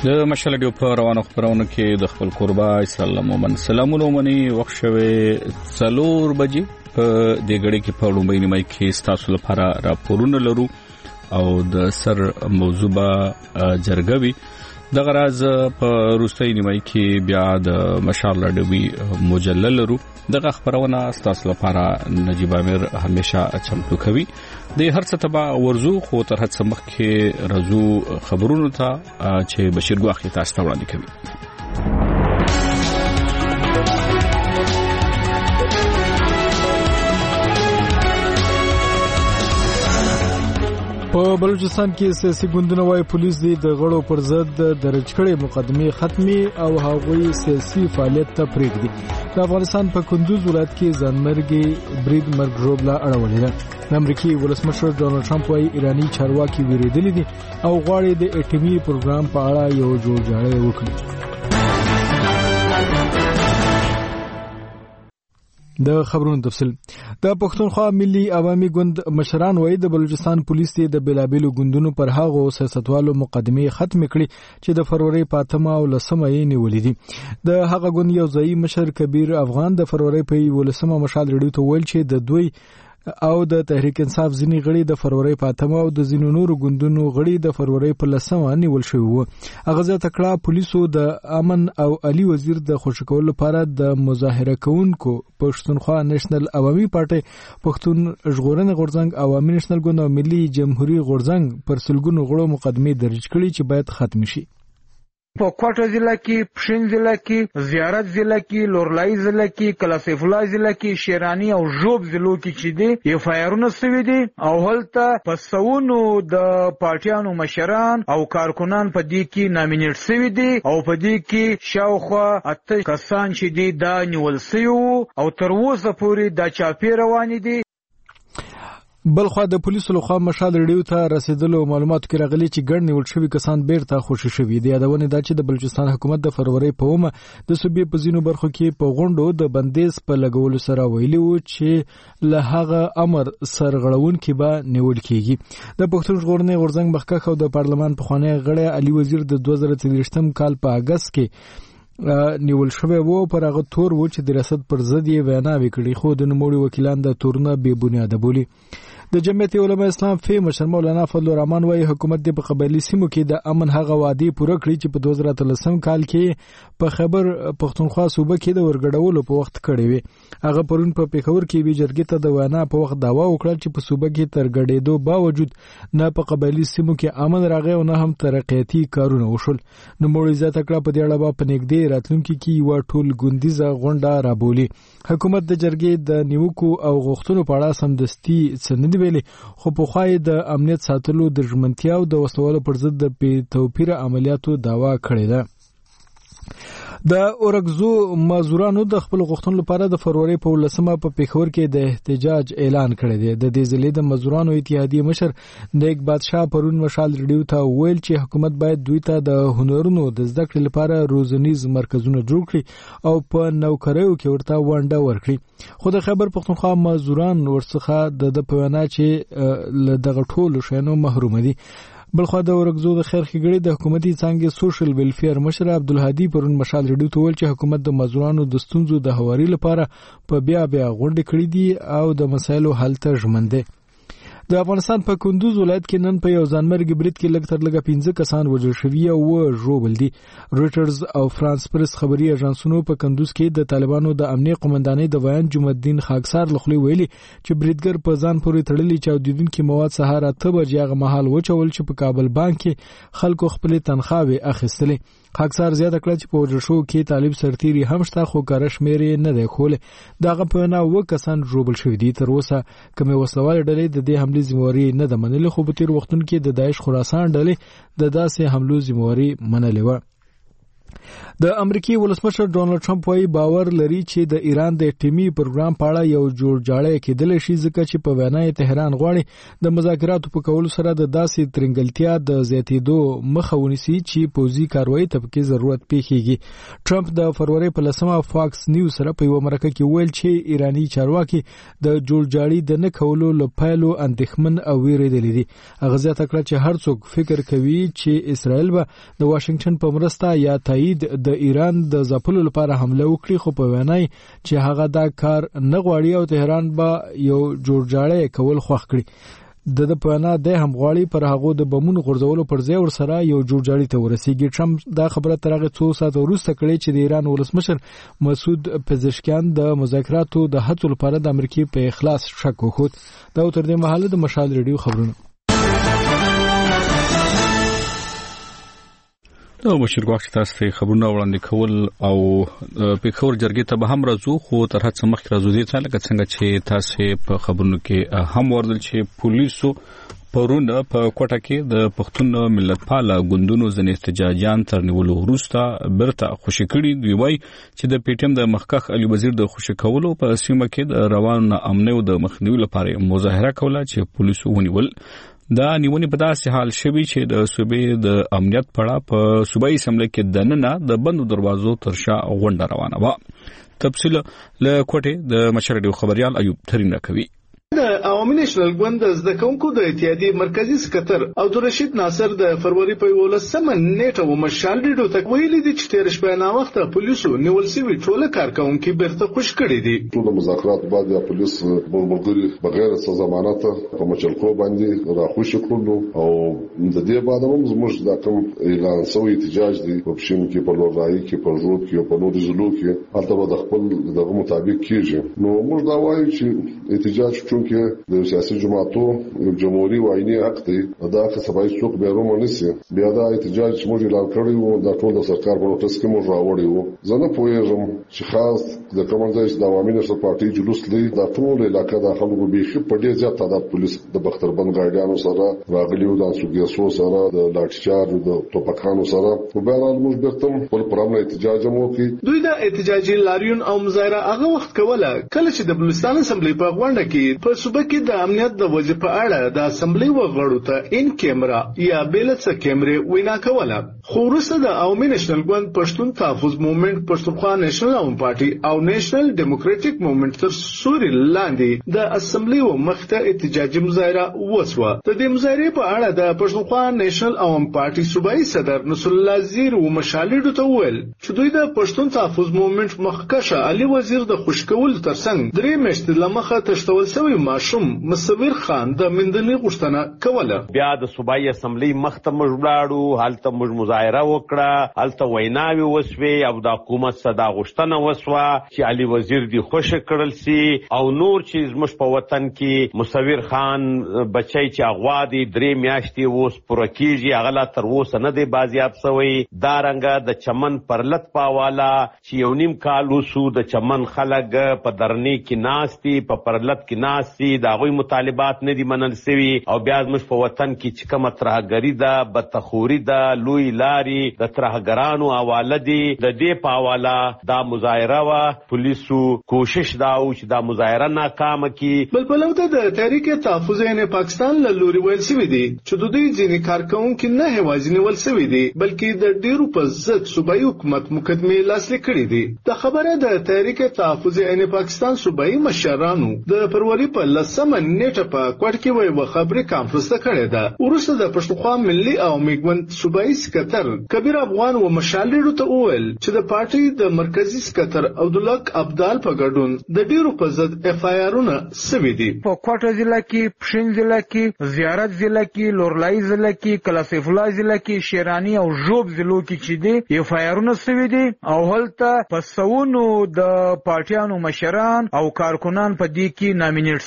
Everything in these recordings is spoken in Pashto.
د مشال ډیو په روانو خبرونو کې د خپل قربا اسلام مومن سلامونه مني وخت شوه 4 بجې په د غړي کې په لومړی نیمه کې ستاسو لپاره راپورونه لرو او د سر موضوع جرګوي د غراز په روسي نیمه کې بیا د مشال ډیوی مجلل لرو دغه خبرونه ستاسو لپاره نجیب امیر همیشه چمتو کوي د هر څه تبع ورزو خو تر هڅه مخ کې رزو خبرونو ته چې بشیر ګواخي تاسو ته وړاندې کوي په بلوچستان کې سیاسي ګوندونه وايي پولیس د غړو پر ضد درج کړي مقدمه ختمي او هغوی سیاسي فعالیت ته پریږدي د افغانستان په کندوز ولایت کې ځانمرګي برید مرګ ژوبله اړولې ده امریکایي ولسمشر ډونالد ټرمپ وايي ایرانی چارواکي ویریدلي دي او غواړي د اټومي پروګرام په اړه یو جوړجاړی وکړي د خبرونو تفصیل د پښتونخوا ملي عوامي ګوند مشران وایي د بلوچستان پولیس د بلابلو ګوندونو پر هغه سیاستوالو مقدمه ختم کړي چې د فروری 15 او 10 یې نیولې دي د هغه ګوند یو ځای مشر کبیر افغان د فروری په 18 مشال ریډیو ته ویل چې د دوی او د تحریک انصاف ځینی غړي د فروری 15 او د ځینو نورو ګوندونو غړي د فروری په 10 نیول شوی وو هغه ځکه کړه پولیسو د امن او علي وزیر د خوشکول لپاره د مظاهره کوونکو پښتونخوا نېشنل عوامي پارټي پښتون ژغورنې غورځنګ عوامي نېشنل ګوند او ملي جمهوریت غورځنګ پر سلګونو غړو مقدمه درج کړي چې باید ختم شي په کوټه ضلع کې پښین ضلع کې زیارت ضلع کې لورلای ضلع کې کلاسیف الله ضلع کې شیرانی او ژوب ضلعو کې چې دي FIR-ونه سوي دي او هلته پسونو د پارټیانو مشران او کارکونان په دې کې نامینیټ سوي دي او په دې کې شاوخوا 8 کسان چې دي دا نیول سوي او تر اوسه پورې دا چاپی روان دي بلخوا د پولیسو لخوا مشال ریډیو ته رسیدلو معلوماتو کې راغلي چې ګڼ نیول شوي کسان بیرته خوشي شوي دي یادونه ده چې د بلوچستان حکومت د فروری په اومه د صوبې په ځینو برخو کې په غونډو د بندیز په لګولو سره ویلي وو چې له هغه امر سرغړونکي به نیول کیږي د پښتون ژغورنې غورځنګ مخکښ او د پارلمان پخوانی غړی علي وزیر د 2023 کال په اگست کې نیول شوی وو پر هغه تور وو چې د ریاست پر ضد یې ویناوې کړې خو د نوموړي وکیلان د تورونه بې بنیاده بولي د جمعیت علماء اسلام فی مشر مولانا فضل الرحمن وايي حکومت د قبایلی سیمو کې د امن هغه وعده پوره کړې چې په 2013 کال کې په خبر پښتونخوا صوبه کې د ورګډولو په وخت کړې وي هغه پرون په پیښور کې وی جرګې ته د وینا په وخت داوا وکړه چې په صوبه کې تر ګډېدو باوجود نه په قبایلی سیمو کې امن راغی او نه هم ترقیاتي کارونه وشول نو موږ عزت کړه په دې اړه په نګدې راتلونکي کې یو ټول ګوندیزه غونډه رابولي حکومت د جرګې د نیوکو او غوښتنو په اړه سمدستي سند ویلي خو په خوای د امنیت ساتلو د ژمنتیا او د وسلوالو پر ضد د توپیر عملیاتو داوا کړې ده د اورګزو مزدورانو د خپل غوښتنو لپاره د فروری په 18 په پیښور کې د احتجاج اعلان کړی دی د دې ځلې د مزدورانو اتحادیه مشر نیک بادشاه پرون مشال ریډیو ته ویل چې حکومت باید دوی ته د هنرونو د زده کړې لپاره روزنیز مرکزونه جوړ کړي او په نوکریو کې ورته ونډه ورکړي خو د خیبر پښتونخوا مزدوران ورڅخه د پوینا چې له دغه ټولو شینو محروم دي بلخوا د اورګزو د خیر ښېګړې د حکومتي څانګې سوشل ویلفیر مشر عبدالهادي پرون مشال ریډیو ته ویل چې حکومت د مزدورانو د ستونزو د هواري لپاره په بیا غونډې کړې دي او د مسایلو حل ته ژمن دی د افغانستان په کندوز ولایت کې نن په یو ځانمرګي برید کې لږ تر لږه 15 کسان وژل شوي او ژوبل دي رويټرز او فرانس پریس خبري اژانسونو په کندوز کې د طالبانو د امنیت قومندانۍ د ویان جمعالدین خاکسار لخوا ویلي چې بریدګر په ځان پورې تړلي چاودیدونکو مواد سهار 8 بجې هغه مهال وچول چې په کابل بانک کې خلکو خپل تنخواوي اخیستلې خاکسار زیاته کړه چې په وژل کې طالب سرتيري هم شته خو کارش مېري نه دی خول دغه په نه و کسان ژوبل شوی دي تر اوسه کومه وسلوال ډلې د دې حمله ذمہواری نه ده منلې خو په تیر وختونو کې د داعش خراسان ډلې د داسې حملو ذمہواری منلې و د امریکای ولسمشر ډونالد ټرمپ وايي باور لري چې د ایران د اټومي پروګرام په اړه یو جوړجاړی کېدل شي ځکه چې په وینا یې تهران غواړي د مذاکراتو په کولو سره د داسې ترنګلتیا د زیاتېدو مخه ونیسي چې پوځي کاروایی ته پکې ضرورت پیښیږي. ټرمپ د فروری په 10 فاکس نیوز سره په یو مرکه کې ویل چې ایرانی چارواکي د جوړجاړي د نه کولو لپاره اندېښمن او ویریدلي دي. هغه زیاته کړه چې هر څوک فکر کوي چې اسرائیل به د واشنگټن په مرسته یا تایید د ایران د ځپلو لپاره حمله وکړي خو په وینا چې هغه دا کار نه غواړي او تهران به یو جوړجاړی کول خوښ کړي. د په وینا د هم غواړي پر هغه د بمونو غورځولو پر ځای ورسره یو جوړجاړی ته ورسیږي. ټرمپ دا خبره تر هغه 2 ساعت وروسته کړې چې د ایران ولسمشر مسعود پزشکیان د مذاکراتو د هڅو لپاره د امریکای په اخلاص شک وکړ. دا تر دې مهاله د مشال ریډیو خبرونه نو مشر غواړي تاسو ته خبرونه وړاندې کول او په خبر جرګې ته به هم راځو خو تر هڅه مخکې راځو دې ته لکه څنګه چې تاسو په خبرونو کې هم وردل چې پولیسو پرونه په کوټه کې د پښتون ملتپاله ګوندونو ځنې احتجاجان تر نیولو وروسته برته خوشی کړي دی وای چې د پی ټی ایم د مخکخ علي وزیر د خوشی کولو په سیمه کې د روان امن او د مخنیوي لپاره مظاهره کوله چې پولیسو ونیول. دا نیونې په داسې حال شوی چې د صوبې د امنیت پړه په صوبایي اسمبلی کې دننه د بندو دروازو تر شا غونډه روانه و. تفصیل له کوټې د مشر ډیو خبريال ایوب ترین راکوي. د عوامي نېشنل ګوند د زده کوونکو د اتحادیې مرکزی سکتر عبدالرشید ناصر د فروری په 11 نیټه و مشال ډیډو تک ویلي دي چې تیر شپه نا وخت پولیسو نیول شوی ټول کارکونکو بیرته خوش کړي دي. ټول مذاکرات بعد یا پولیس مرګري بغیر ضمانت په مچلکو باندې راخوش کړو او د دې بعد هم زموږ د کوم اعلان سوی احتجاج دي په شین کې په لورای کې په روډ کې په نورو ضلعو کې هلته د خپل دغه مطابق کیږي. نو موږ دا وایو چې احتجاج چې د سیاسي جماعتو جمهوریت وایني حق دی دا که سبای څوک به رومو نسی بیا دا احتجاج چې موږ اعلان کړی وو دا ټول د سرکار په نوټس کې موږ راوړی وو. زه نه پوهیږم چې خاص د کومځای چې د عوامي نشر پارټي جلوس لري دا ټول علاقې د خلکو بیخي په ډیر زیات تعداد پولیس د بختربند ګاډیانو سره راغلي وو د سوګیسو سره د لاټ چارج د توپکانو سره په بهرحال موږ برتم خپل پرامه احتجاج مو کوي. دوی د احتجاجي لاریون او مظاهره هغه وخت کوله کله چې د بلوچستان اسمبلی په غونډه کې په صوبه کې د امنیت د وضعیت په اړه د اسمبلی وغړو ته ان کیمرا یا بیلڅ کیمرې وینا کوله. خو وروسته د عوامي نېشنل ګوند پښتون تحفظ موومېنټ پښتونخوا نېشنل عوام پارټي او نېشنل ډیموکراټک موومېنټ تر سوري لاندې د اسمبلی و مخته احتجاجي مظاهره وسوه. د دې مظاهرې په اړه د پښتونخوا نېشنل عوام پارټي صوبایي صدر نصر الله زیر و مشالډو ته وویل چې دوی د پښتون تحفظ موومېنټ مخکشه علي وزیر د خوشکول ترڅنګ درې میاشتې لمخه تشتول شوی ماشوم مصور خان د مندلې غوښتنه کوله. بیا د صوبایي اسمبلی مخته مجبړاړو هلته موږ مظاهره وکړه هلته ویناوي وسوي او د حکومت صدا غوښتنه وسوه چې علي وزیر دی خوش کړل سي او نور چې زموږ په وطن کې مصور خان بچي چې اغوا دي 3 میاشتې ووس پوره کیږي هغه لا تر اوسه نه دی بازیاب شوی. دا رنګه د چمن پرلط پاواله چې یو نیم کال وسو د چمن خلک په درنې کې ناستي په پرلط کې ناستي دا غوي مطالبات نه دي منل سوي او بیا موږ په وطن کې چې کومه ترهګری ده بدتخوري ده لوی لاري د ترهګرانو حواله دي د دې په حواله دا مظاهره وا پولیسو کوشش دا او چې دا مظاهره ناکامه کی. بلبلو ته د تحریک تحفظ پاکستان له لوري ویل شوی دی چې د دوی ځینې کارکونکو نه هوازي نیول شوی دی بلکې د ډیرو په ضد صوبایي حکومت مقدمه لاسلیک کړې دي. د خبره د تحریک تحفظ پاکستان صوبایي مشرانو د فروری په 10 نیټه په کوټ کې وایي خبري کانفرنس کړې ده. ورسته د پښتونخوا ملي او میګوند صوبایي سکتر کبیر افغان و مشالډو ته وویل چې د پارټي د مرکزی سکتر عبدالحق عبدال په ګډون د ډیرو په ضد اف آی آرونه سوي دي. په کوټه ضلع کې پښین ضلع کې زیارت ضلع کې لورلای ضلع کې کلاسیف الله ضلع کې شیرانی او ژوب ضلعو کې چې دي اف آی آرونه سوي دي او هلته پسونو د پارټیانو مشران او کارکونان په دې کې نامینیټ سوي دي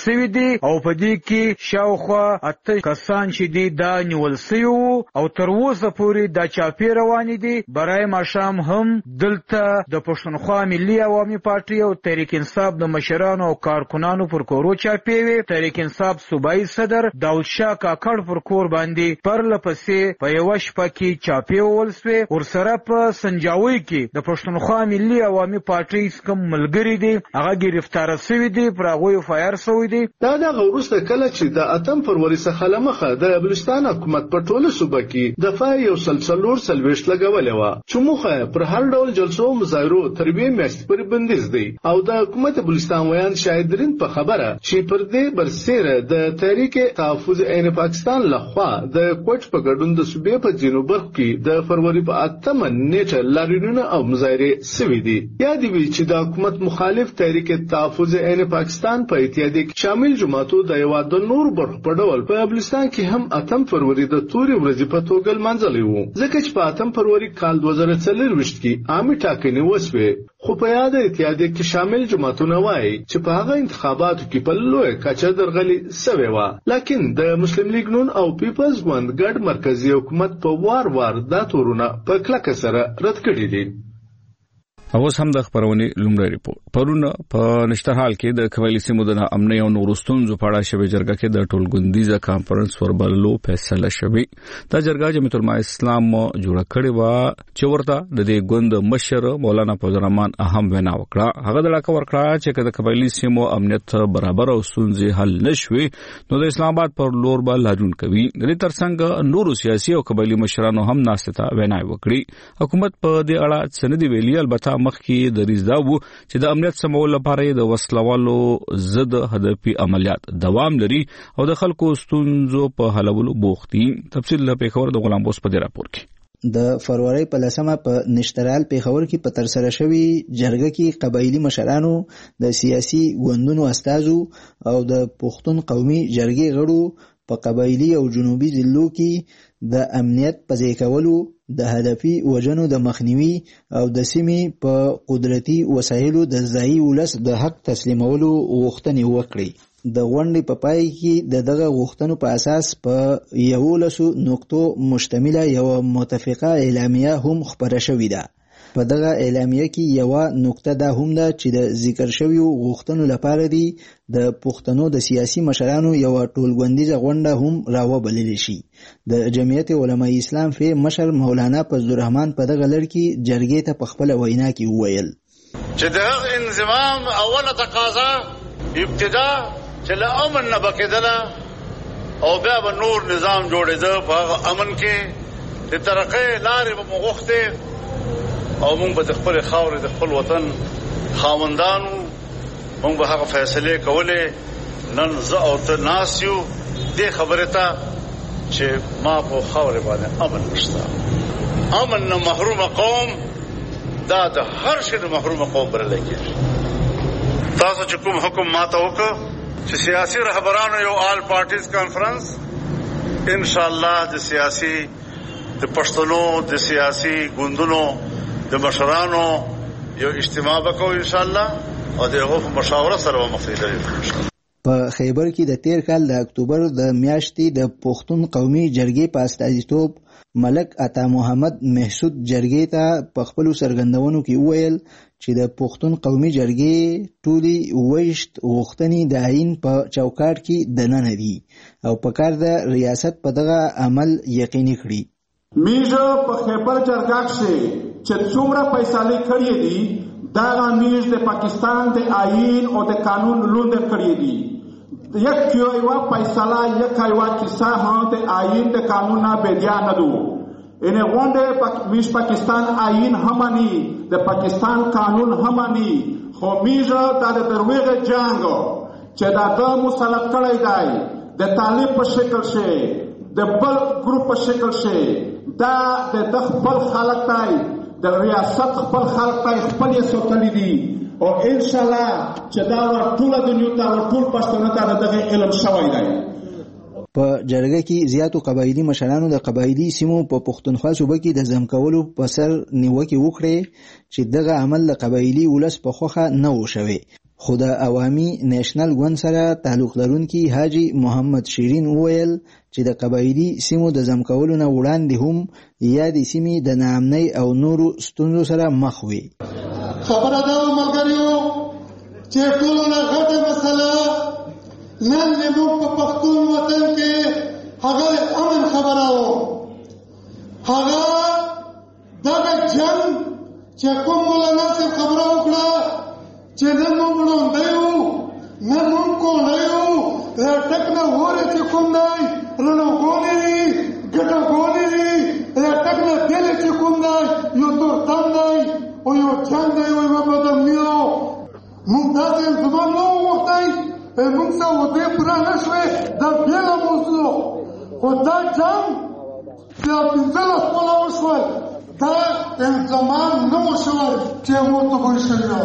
دي او په دې کې شاوخوا 8 کسان چې دي دا نیول شوي او تر اوسه پورې دا چاپی روانې دي. برای ماښام هم دلته د پښتونخوا ملي عوامي پارټي او تحریک انصاف د مشرانو او کارکنانو پر کورو چاپی وي. تحریک انصاف صوبایي صدر داود شاه کاکړ پر کور باندې پرلپسې په یوه شپه کې چاپی وول شوې. ورسره په سنجاوي کې د پښتونخوا ملي عوامي پارټي کوم ملګري دي هغه گرفتار شوي دي، پر هغوی فایر شوي دي. دا دغه وروسته کله چې د 8 فروری څخه لمخه د بلوچستان حکومت په ټوله صوبه کې دفاع یو سلسلور سلويشت لګولې و چې موخه پر هر ډول جلسو مظاهرو تربیه میاشت پر بندیز دی او د حکومت بلوچستان ویان شاهدرین په خبره چې پر دې برسره د تحریک تحفظ عین پاکستان لخوا د کوټ په ګډون د صوبې په جنوب برخه کې د فروری په 8 نیټه لاریونونه او مظاهره سوي دي. یاد وی چې د حکومت مخالف تحریک تحفظ عین پاکستان په اتحادیه کې شامل جماعتو د یو د نور برخه په ډول په بلوچستان کې هم 8 فروری د توري ورځې په توګه منځلې وو، ځکه چې په 8 فروری کال 2024 کې عامه ټاکنې وسوي. خو په یاد اتحادیه کې شامل جماعتونه وایي چې په هغه انتخاباتو کې په لوی کچه درغلي سوي و، لکن د مسلم لیگ نون او پیپلز ګوند ګډ مرکزی حکومت په وار دا تورونه په کلکه سره رد کړي دي. اوس هم د خبرونې لومړی ریپورت. پرون په نشترحال کې د قبایلی سیمو د امنیت او نورو ستونزو په اړه شوې جرګه کې د ټولګوندیزه کانفرنس وربللو فیصله شوې. دا جرګه جمعیت العلماء اسلام جوړه کړې و چې ورته د دې ګوند مشر مولانا فضل الرحمن اهم وینا وکړه. هغه د لاکه ورکړه چې د قبایلی سیمو امنیت برابر او ستونزې حل نشوي نو د اسلام آباد پر لور به لاجون کوي. د دې ترڅنګ نورو سیاسي او قبایلی مشرانو هم ناسته وینا وکړي. حکومت په دې اړه سندې ویلي، البته مخکې د ریزدا وو چې د امنیت سمول لپاره د وسلوالو ضد هدفي عملیات دوام لري او د خلکو ستونزو په حلولو بوخت دي. تفصیل له پیښور د غلام بوس په دې راپور کې. د فروری په 10 په نشترال پیښور کې په ترسره شوی جرګه کې قبایلی مشرانو، د سیاسي ګوندونو استازو او د پښتون قومي جرګې غړو په قبایلی او جنوبي ضلعو کې د امنیت په ځای کولو، د هدفي وژنو د مخنیوي او د سیمې په قدرتي وسایلو د ځایي ولس د حق تسلیمولو غوښتنې وکړي. د غونډې په پای کې د دغه غوښتنو په اساس په 11 نقطو مشتمله یو متفقه اعلامیه هم خپره شوې ده. په دغه اعلامیه کې یو نقطه دا هم ده چې د ذکر شویو غوښتنو لپاره دی د پښتنو د سیاسي مشرانو یو ټولګوندیزه غونډه هم راوبلل شي. د جمعیت علماء اسلام فی مشر مولانا فضل الرحمن په دغه لړ کې جرګې ته په خپل وینا کې وویل چې د انضمام اوله تقاضا ابتدا چې له امن نه بکیدله او بیا به نور نظام جوړېده. په امن کې د ترقۍ لارې به مغوښتې او موږ به د خپل خاورې د خپل وطن خاوندانو موږ به هغه فیصلې کولې. نن زه او ته ناست یو دې خبرې ته چې ما په خاورې باندې امن نشته. امن نه محروم قوم دا د هر شي نه محروم قوم بللی کېږي. تاسو چې کوم حکم ماته وکړ چې سیاسي رهبرانو یو آل پارټیز کانفرنس ان شاء الله د سیاسي د پښتنو د سیاسي ګوندونو د مشرانو یو اجتماع وکړو ان شاء الله او دغه مشاوره سره مخېدل ان شاء الله. په خیبر کې د تیر کال د اکتوبر د میاشتې د پښتون قومي جرګې په استازیتوب ملک عطا محمد محسود جرګې ته په خپل سرګندونو کې وویل چې د پښتون قومي جرګې ټولي وښت غوښتنې د عین په چوکاټ کې دننه دي او په کار د ریاست په دغه عمل یقیني کړي. میزه په خیبر جرګه کې چې څومره فیصله کړې دي دا میز د پاکستان د آئین او د قانون لوند کړې دي. یک یو فیصله یک یو کیسه هم د آئین د قانون نه بدیا نه دو. اینه غونډه میز پاکستان آئین همانی د پاکستان قانون همانی خو میزه د دروغه جنگ چې دا د مسلط کړی دی د طالب په شکل شي د بل ګروپ په شکل شي دا د خپل خلک دی د ریاست خپل خلک ته خپل یې سوتلی دي او ان شاء الله چې دا ټول دنیا ته ټول پښتون ته دغه علم شوی دی. په جرګه کې زیاتو قبایلی مشرانو د قبایلی سیمو په پښتونخوا صوبه کې د ځمکولو په سر نیوکه وکړي چې دغه عمل د قبایلی ولس په خوخه نه و شوی. خو د عوامي نېشنل ګوند سره تعلق لرونکي حاجي محمد شیرین وویل چې د قبایلي سیمو د ضم کولو نه وړاندې هم یادې سیمې د ناامنۍ او نورو ستونزو سره مخ وي. خبره دا ملګریو چې ټولو نه غټه مسله نن زموږ په پښتون وطن کې هغه امن خبره و. هغه دغه جنګ چې کوم مولانا صاحب خبره وکړه چې نن موږ وړاندې یو نن موږ کولی یو ټک نه وورې چې کوم دی رڼو ګولې دي ګټه ګولې دي ټک نه تېلې چې کوم دی یو تورتم دی او یو جنګ دی او یوه بدمني موږ داسې زمان نه وغوښتی موږ ته ودې پوره نه شوې دا بېله موضوع خو دا جنګ بیا 15 کاله وشول دا زمان نه و شوی چې موږ ته ګوی شوي.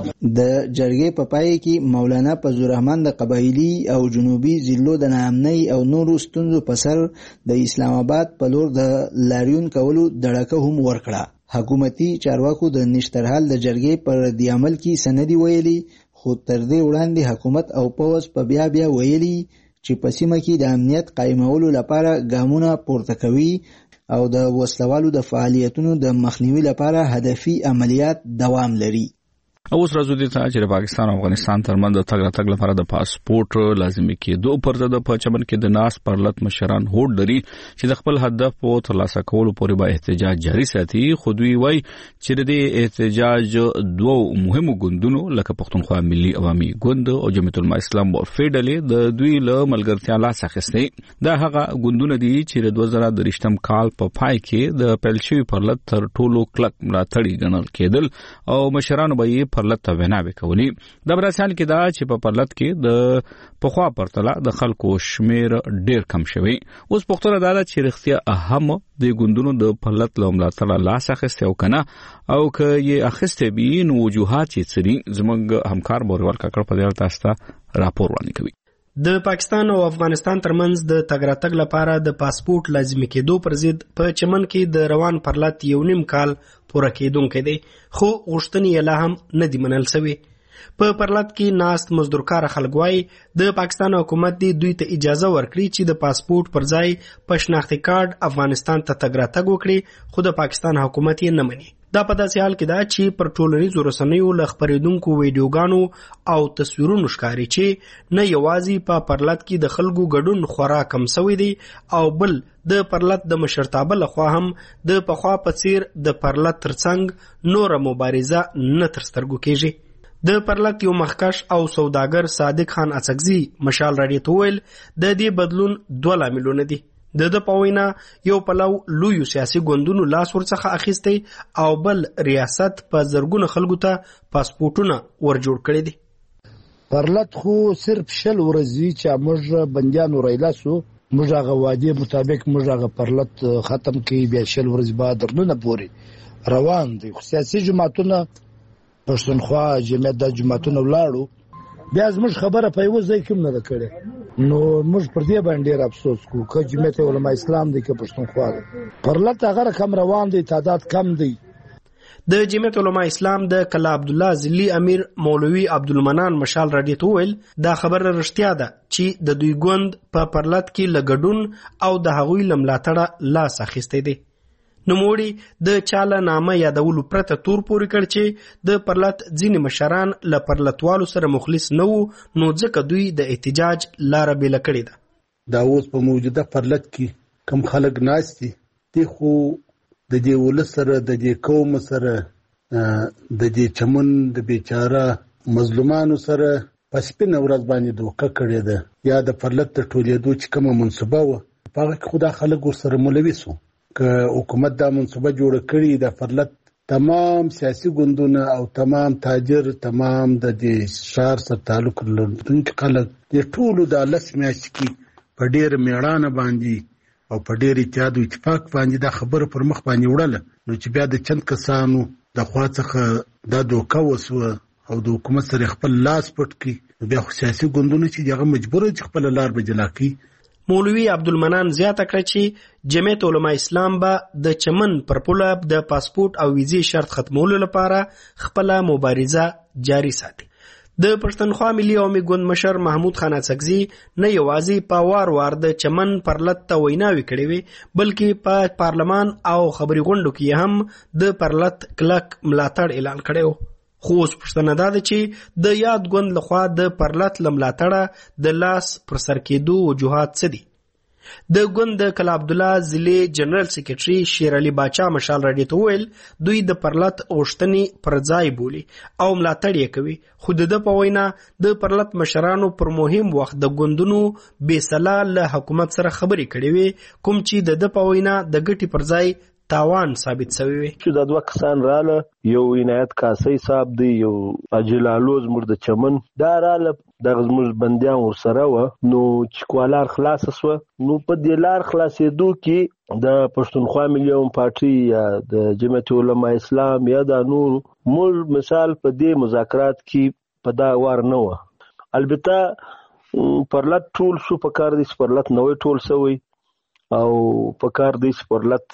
د جرګې په پای کې مولانا فضل الرحمن د قبایلی او جنوبي ضلعو د ناامنۍ او نورو ستونزو په سر د اسلام آباد په لور د لاریون کولو دړکه هم ورکړه. حکومتي چارواکو د نشترحال د جرګې پر ردي عمل کې سندې ویلي، خو تر دې وړاندې حکومت او پوځ په بیا ویلي چې په سیمه کې د امنیت قایمولو لپاره ګامونه پورته کوي او د وسلوالو د فعالیتونو د مخنیوي لپاره هدفي عملیات دوام لري. اوس راځو دې ته چې د پاکستان او افغانستان ترمنځ د تګ راتګ لپاره د پاسپورت لازمي کېدو پر ضد په چمن کې د ناس پرلط مشران هوډ لري چې د خپل هدف په ترلاسه کولو پورې به احتجاج جاري ساتي. خو دوی وایي چې د احتجاج دوه مهمو ګوندونو لکه پښتونخوا ملي عوامي ګوند او جمعیت العلماء اسلام ورفې ډلې د دوی له ملګرتیا لاس اخیستې. دا هغه ګوندونه دي چې د 2023 کال په پای کې د پیل شوي پرلط تر ټولو کلک ملاتړي ګڼل کېدل او مشرانو به یې پرلط ته ویناوې کولی. د براسیال کې دا چې په پرلط کې د پخوا پرتله د خلکو شمیر ډیر کم شوی. اوس پوښتنه دا ده چې رښتیا اهم د ګوندونو د پرلط له ملاتړه لاس اخیستی او کنه او که یې اخیستی وي نو وجوهات یې څه دي. زموږ همکار بورول کاکړ په دې اړه تاسو ته راپور وړاندې کوي. د پاکستان او افغانستان ترمنځ د تګ راتګ لپاره د پاسپورت لازمي کېدو پر ضد په چمن کې د روان پرلط 1.5 کال پوره کېدونکی دی، خو غوښتنې یې لا هم نه دي منل سوي. په پرلط کې ناست مزدورکاره خلک وایي د پاکستان حکومت دی دوی ته اجازه ورکړي چې د پاسپورت پر ځای په شناختي کارت افغانستان ته تګ راتګ وکړي، خو د پاکستان حکومت یې نه مني. دا په داسې حال کې ده چې پر ټولنیزو رسنیو له خپرېدونکو ویډیوګانو او تصویرونو ښکاري چې نه یوازې په پرلط کې د خلکو ګډون خورا کم سوی دی او بل د پرلط د مشرتابه لخوا هم د پخوا په څیر د پرلط ترڅنګ نوره مبارزه نه تر سترګو کېږي. د پرلط یو مخکش او سوداګر صادق خان اڅکزي مشال راډیو ته ویل د دې بدلون 2 لاملونه دي. د په وینا یو پلو لویو سیاسي ګوندونو لاس ورڅخه اخیستی او بل ریاست په زرګونو خلکو ته پاسپورټونه ورجوړ کړي دي. پرلط خو صرف 10 ورځې چې موږ بندیانو رایلاسو موږ هغه وعده مطابق موږ هغه پرلط ختم کړي، بیا 10 ورځې بعد درنونه پوري روان دي. سیاسي جماعتونه پښتونخوا جمعیت د جماعتونو ولاړو بیا زموږ خبره په یو ځای کې نه کړې، نو موږ پر دې باندې ډېر افسوس کوو که جمعیت علماء اسلام دی که پښتونخوا دی. پرلط هغه کم روان دی، تعداد کم دی. د جمعیت علماء اسلام د کلا عبدالله ضلعي امیر مولوي عبدالمنان مشال راډیو ته وویل دا خبره رښتیا ده چې د دوی ګوند په پرلط کې له ګډون او د هغوی له ملاتړه لاس اخیستی دی. نوموړي د چاله نامه یادولو پرته تور پورې کړ چې د پرلط ځینې مشران له پرلطوالو سره مخلص نه وو، نو ځکه دوی د احتجاج لاره بیله کړې ده. دا اوس په موجوده پرلط کې کم خلک ناست دي، دی خو د دې ولس سره د دې قوم سره د دې چمن د بیچاره مظلومانو سره په سپینه ورځ باندې دوکه کړې ده. یا د پرلط د ټولېدو چې کومه منصوبه وه په هغه کې خو دا خلک ورسره ملوث وو. که حکومت دا منصوبه جوړه کړي د پرلط تمام سیاسي ګوندونه او تمام تاجر تمام د دې شهر سره تعلق لرونکي خلک د ټولو د 10 میاشتې کې په ډېره میړانه باندې او په ډېر اتحاد او اتفاق باندې دا خبره پر مخ باندې وړله، نو چې بیا د چند کسانو د خوا څخه دا دوکه وسوه او د حکومت سره خپل لاس پټ کړي، بیا خو سیاسي ګوندونه چې هغه مجبور چې خپل لار به جلا کړي. مولوي عبدالمنان زیاته کړه چې جمعیت علماء اسلام به د چمن پر پوله د پاسپورت او ویزې شرط ختمولو لپاره خپله مبارزه جاري ساتي. د پښتونخوا ملي عوامي ګوند مشر محمود خان اڅکزي نه یوازې په وار د چمن پرلط ته ویناوي کړې وي بلکې په پارلمان او خبري غونډو کې هم د پرلط کلک ملاتړ اعلان کړی و. خو اوس پوښتنه دا ده چې د یاد ګوند لخوا د پرلط له ملاتړه د لاس پر سر کېدو وجوهات څه دي؟ د ګوند د کلا عبدالله ضلع جنرال سیکرټري شیر علي باچا مشال راډیو ته وویل دوی د پرلط غوښتنې پر ځای بولي او ملاتړ یې کوي، خو د ده په وینا د پرلط مشرانو پر مهم وخت د ګوندونو بې سلا له حکومت سره خبرې کړې وې کوم چې د ده په وینا د ګټې پر ځای تاوان ثابت شوی وي. چې دا دوه کسان رااله، یو عنایت کاسي صاحب دی، یو اجلالو زموږ د چمن دا رااله، دغه زموږ بندیان ورسره وه. نو چې کوالار خلاصه سوه، نو په دې لار خلاصېدو کې د پښتونخوا ملي عوامي پارټي یا د جمعیت علما اسلام یا د نور موږ مثال په دې مذاکرات کې په دا وار نه وه. البته پرلط ټول شو، په کار دی چې پرلط نوی ټول سوی او په کار دی چې پرلط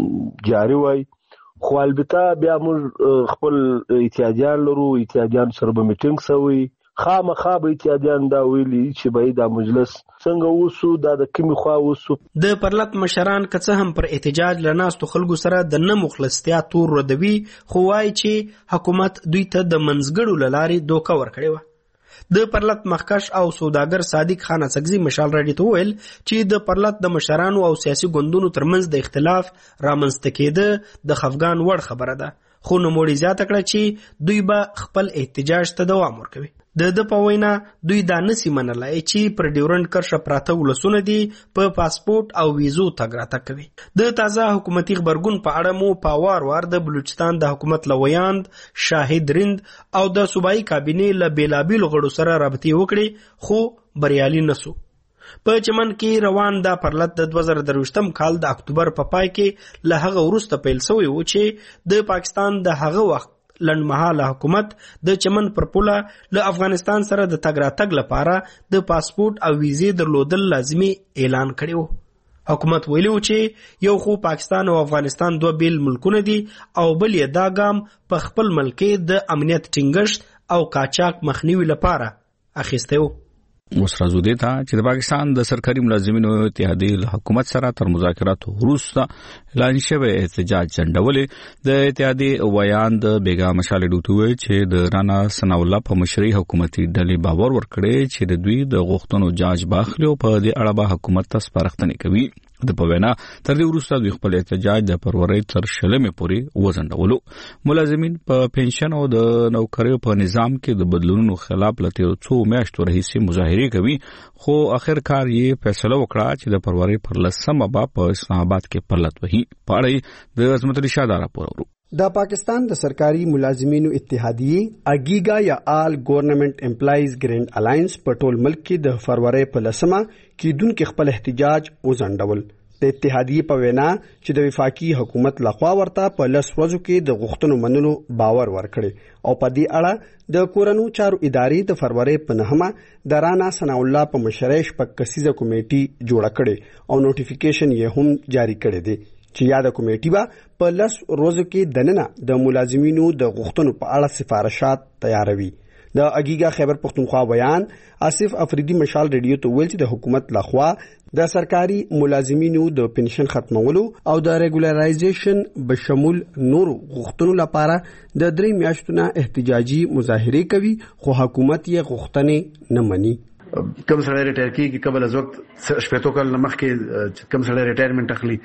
جاري وای. خو البته بیا موږ خپل اتحادیان لرو، اتحادیان سره به میټینګ سوی، خامخا به اتحادیان دا ویلي چې به دا مجلس څنګه وسو، دا د کومې خوا وسو. د پرلط مشران که څه هم پر احتجاج له ناستو خلکو سره د نه مخلصتیا تور ردوي، خو وایي چې حکومت دوی ته د منځګړو له لارې دوکه ورکړې وه. د پرلط مخکش او سوداګر صادق خان اڅکزي مشال راډیو ته وویل چې د پرلط د مشرانو او سیاسي ګوندونو ترمنځ د اختلاف رامنځته کېده د خفګان وړ خبره ده، خو نوموړي زیاته کړه چې دوی به خپل احتجاج ته دوام ورکوي. د ده په وینا دوی دا نسی منلای چې پر ډیورنډ کرښه پراته ولسونه دي په پاسپورت او ویزو تګ راتګ کوي. د تازه حکومتي غبرګون په اړه مو په وار د بلوچستان د حکومت له ویاند شاهد رند او د صوبایي کابینې له بیلابیلو غړو سره رابطې وکړې، خو بریالي نسو. په چمن کې روان دا پرلط د 2023 کال د اکتوبر په پای کې له هغه وروسته پیل شوی و چې د پاکستان د هغه وخت لنډمهاله حکومت د چمن پر پوله له افغانستان سره د تګ راتګ لپاره د پاسپورت او ویزې درلودل لازمي اعلان کړی و. حکومت ویلي و چې یو خو پاکستان او افغانستان دوه بیل ملکونه دي او بل یې دا ګام په خپل ملک د امنیت ټینګښت او قاچاق مخنیوي لپاره اخیستی و. اوس راځو دې ته چې د پاکستان د سرکاري ملازمینو اتحادیې له حکومت سره تر مذاکراتو وروسته اعلان شوی احتجاج ځنډولې. د اتحادیې ویاند بیګا مشال ډوټوي چې د رانا ثناء الله په مشرۍ حکومتي ډلې باور ورکړي چې د دوی د غوښتنو جاج باخلي او په دې اړه به حکومت ته سپارښتنې کوي. د په وینا تر دې وروسته دوی خپل احتجاج د فروری تر 16 پورې وځنډولو. ملازمین په پنشن او د نوکریو په نظام کې د بدلونونو خلاف لته څو میاشتو راهیسې مظاهرې کوي، خو اخر کار یې فیصله وکړه چې د فروری پر 10 په اسلام آباد کې پرلط وهي. په اړه د عظمت الله شاه راپور ورو. د پاکستان د سرکاري ملازمینو اتحادیې اګیګا یا آل ګورنمنت امپلایز ګرینډ الاینس په ټول ملک کې د فروری په 10 کېدونکو خپل احتجاج وځنډول. د اتحادیې په وینا چې د وفاقي حکومت لخوا ورته په 10 ورځو کې د غوښتنو منلو باور ورکړي او په دې اړه د کورنو چارو ادارې د فروری په 9 د رانا ثناء الله په مشرۍ شپږ کسیزه کمیټي جوړه کړې او نوټیفیکیشن یې هم جاری کړی دی چې یاده کمیټي به په 10 ورځو کې دننه د ملازمینو د غوښتنو په اړه سفارشات تیاروي. د اګیګا خیبر پختونخوا بیان آصف افریدي مشال ریډیو ته ویل چې د حکومت لخوا د سرکاري ملازمینو د پنشن ختمولو او د ریګولرایزیشن بشمول نورو غوښتنو لپاره د 3 میاشتو نه احتجاجي مظاهرې کوي، خو حکومت یې غوښتنې نه مني. کم سړی ریټایر کیږي قبل از وخت شپږ کال مخکې کم سړی ریټایرمنټ اخلي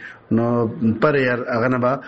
نو پر یار هغه نه به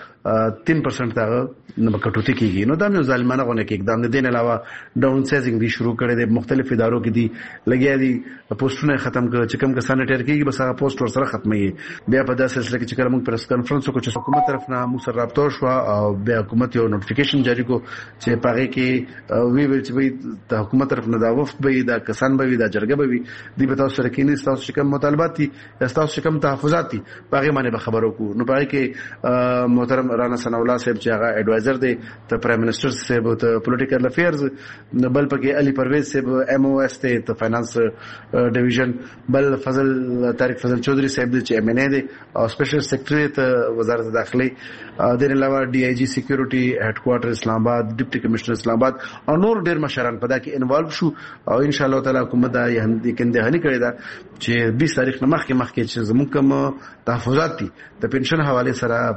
3% دا نه کټوتی کیږي. نو دا یو ظالمانه غونه کې اقدام نه دین علاوه ډاون سایزینګ دی شروع کړي د مختلف ادارو کې دی لګیا دي پوسټونه ختم کړ چې کم کسان ریټایر کیږي بس هغه پوسټ ور سره ختمي. بیا په داسې سلسله کې چې کله موږ پریس کانفرنس وکړو چې حکومت طرف نه موږ سره رابطه شو او بیا حکومت یو نوټیفیکیشن جاری کو چې پاره کې وی ویل چې د حکومت طرف نه دا وفد به دا کسان به دا جرګه به وي دی به تاسو سره کېنی تاسو کوم مطالبات دي تاسو کوم تحفظات دي باغې باندې به خبرو کو نو باغې کې محترم رانا ثنا الله صاحب چې هغه ایڈوایزر دی ته پرایم منسٹر صاحب ته پولیټیکل افیئرز بل پکې علي پرویز صاحب ایم او اس ته فائنانس ډیویژن بل طارق فضل چودھری صاحب چې ایم ان ای دی او سپیشل سیکریټری ته وزارت داخلي د علاوه ډي آی جی سکیورټي هډ کوارټر اسلام آباد ډیپټي کمشنر اسلام آباد او نور ډیر مشران په دا کې انوالو شو او ان شاء الله تعالی کومه دا یې کنده هني کړی دا چې 20 تاریخ نه مخکې چې زموږ کوم تحفظات دي د پنشن حواله سره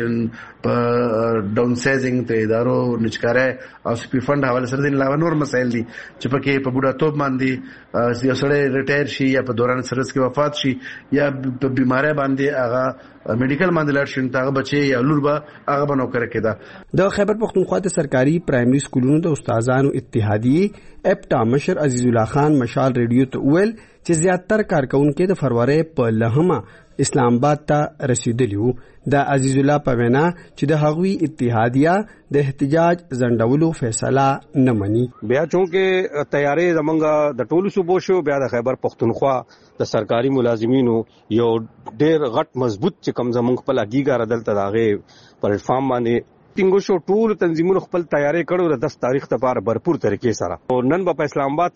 په ډاون سایزینګ ته ادارو نچکاره او سپی فند حواله سره د علاوه نور مسایل دي چې پکې په بوډا توپ باندې یو سړی ریټایر شي یا په دوران سروس کې وفات شي یا په بیماری باندې هغه میډیکل باندې لاړ شي هغه بچي یا لور به هغه بنو کړی کېده د خیبر پختونخوا د سرکاري پرایمري سکولونو د استادانو اتحادیه اپټا مشر عزیز الله خان مشال ریډیو ته ویل چې زیاتره کارکونکو د فروری په لهمه اسلام آباد ته رسیدلی وو د عزیز الله په وینا چې د هغوی اتحادیه د احتجاج زندولو فیصله نه مني بیا چونکه تیارې زمونږ د ټولو صوبو شو بیا د خیبر پختونخوا د سرکاري ملازمینو یو ډېر غټ مضبوط چې کم زمونږ په لګیګار دلته داغه پلیټ فارم باندې ټینګو شو ټول تنظیمونو خپل تیاری کړو د 10 تاریخ لپاره भरपूर طریقې سره او نن په اسلام آباد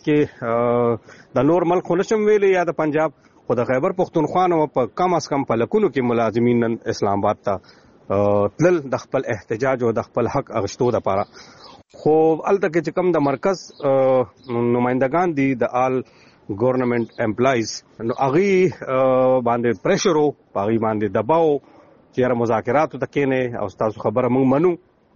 کې د نور ملک نشم ویلې یا د پنجاب خو د خیبر پختونخوا نو په کم از کم په لکونو کې ملازمین نن اسلام آباد ته تل د خپل احتجاج او د خپل حق اغشتو لپاره خو الته کې کم د مرکز نمائندگان دي د آل گورنمنت امپلایز نو اغي باندې پریشر او اغي باندې دباو چې مذاکرات ته کېنه او تاسو خبره موږ منو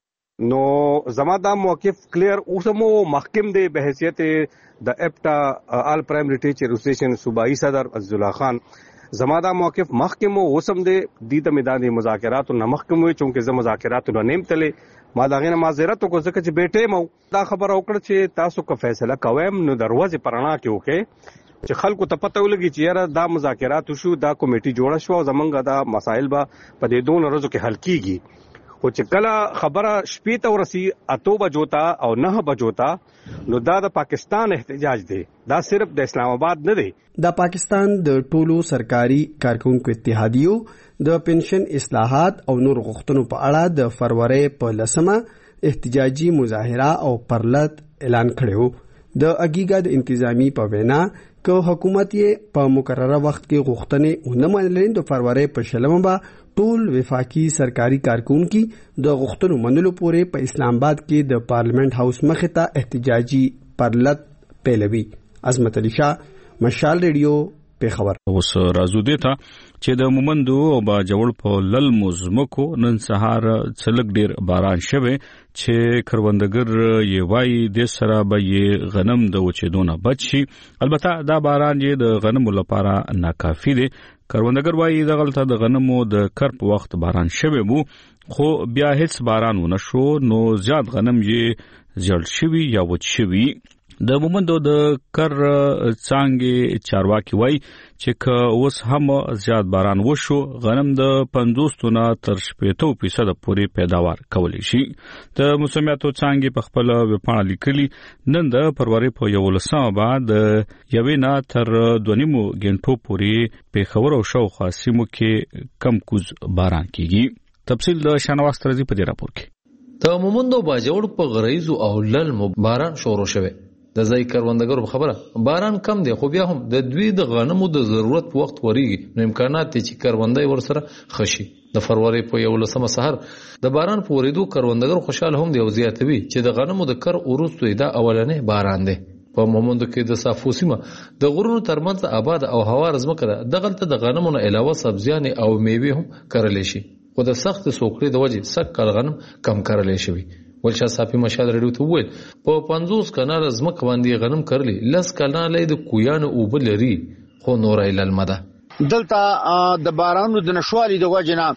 نو زما دا موقف کلیر اوسمو محکم دی به حیثیت د اپټا آل پرایمری ټیچر اسوسییشن صوبائی صدر عزیز الله خان زما دا موقف محکم اوسم دی د میدان مذاکرات نه محکم وي چونکه زما مذاکرات نه نیم تلې ما دا غینه معذرت کو ځکه چې بیٹه مو دا خبر اوکړه چې تاسو کو فیصله کوم نو دروازه پرانا کې وکي چې خلکو ته پته ولګي چې یاره دا مذاکرات شو دا کمیټي جوړه شو او زمونږ دا مسایل به په دې دوه ورځو کې حل کیږي خو چې کله خبره شپې ته ورسی 8 بجو ته او 9 بجو ته نو دا د پاکستان احتجاج دی دا صرف د اسلام آباد نه دی د پاکستان د ټولو سرکاري کارکونکو اتحادیو د پنشن اصلاحات او نور غوښتنو په اړه د فروری په 10 احتجاجي مظاهره او پرلط اعلان کړو د اګیګا د انتظامی په وینا که حکومت یې په مقرره وخت کې غوښتنې ونه منلې د فروری په شلمه به ټول وفاقي سرکاري کارکونکو د غوښتنو منلو پورې په اسلام آباد کې د پارلیمنت هاوس مخې ته احتجاجي پرلط پیلوي. عظمت علي شاه مشال ریډیو پیښور. اوس راځو دې ته چې د مومندو او باجوړ په لل مزمکو نن سهار څلګ ډیر باران شوه چې کروندګر یې وایي د سره به یې غنم د وچېدونه بچي البته دا باران یې د غنمو لپاره ناکافي دی کروندګر وایي دغلته د غنمو د کرپ وخت باران شوه وو خو بیا هیڅ باران ونه شو نو زیات غنم یې زړ شوی یا وچ شوی د مومندو د کر څنګه چارواکي وای چې که اوس هم زیات باران وشو غنم د 50 نه تر 80% پورې پیداوار کولی شي د موسمیاتو څنګه په خپل وپاڼه لیکلي نن د فروری په 11 بعد یوې نه تر 2.5 غنټو پورې په خبر او شاوخوا سیمو کې کم کوز باران کیږي تفصیل د شنواز ترځي په دې راپور کې د مومندو باجوړ په غریزو او لل باران شروع شوه د ځای کروندګرو خبره باران کم دی خو بیا هم د دوی د غنمو د ضرورت وخت وریږي نو امکانات دي چې کروندای ورسره خشي د فروری په 11 سحر د باران په وریدو کروندګر خوشاله هم دی او زیاتوي چې د غنمو د کر وروسته دا اولنې باران دی په مومندو کې د صافو سیمه د غرونو ترمنځ آباد او هوار ځمکه ده دغلته د غنمو نه علاوه سبزیان او میوه هم کرل شي خو د سخت سوکړې د وجې سکه غنم کم کرل شي ولشا صافي مشال ریډیو ته وویل په 50 کنال ځمکه باندې غنم کرلی 10 کنال د کویان او بلري خو نور ایل المده دلته د بارانو د نشوالي د وجنه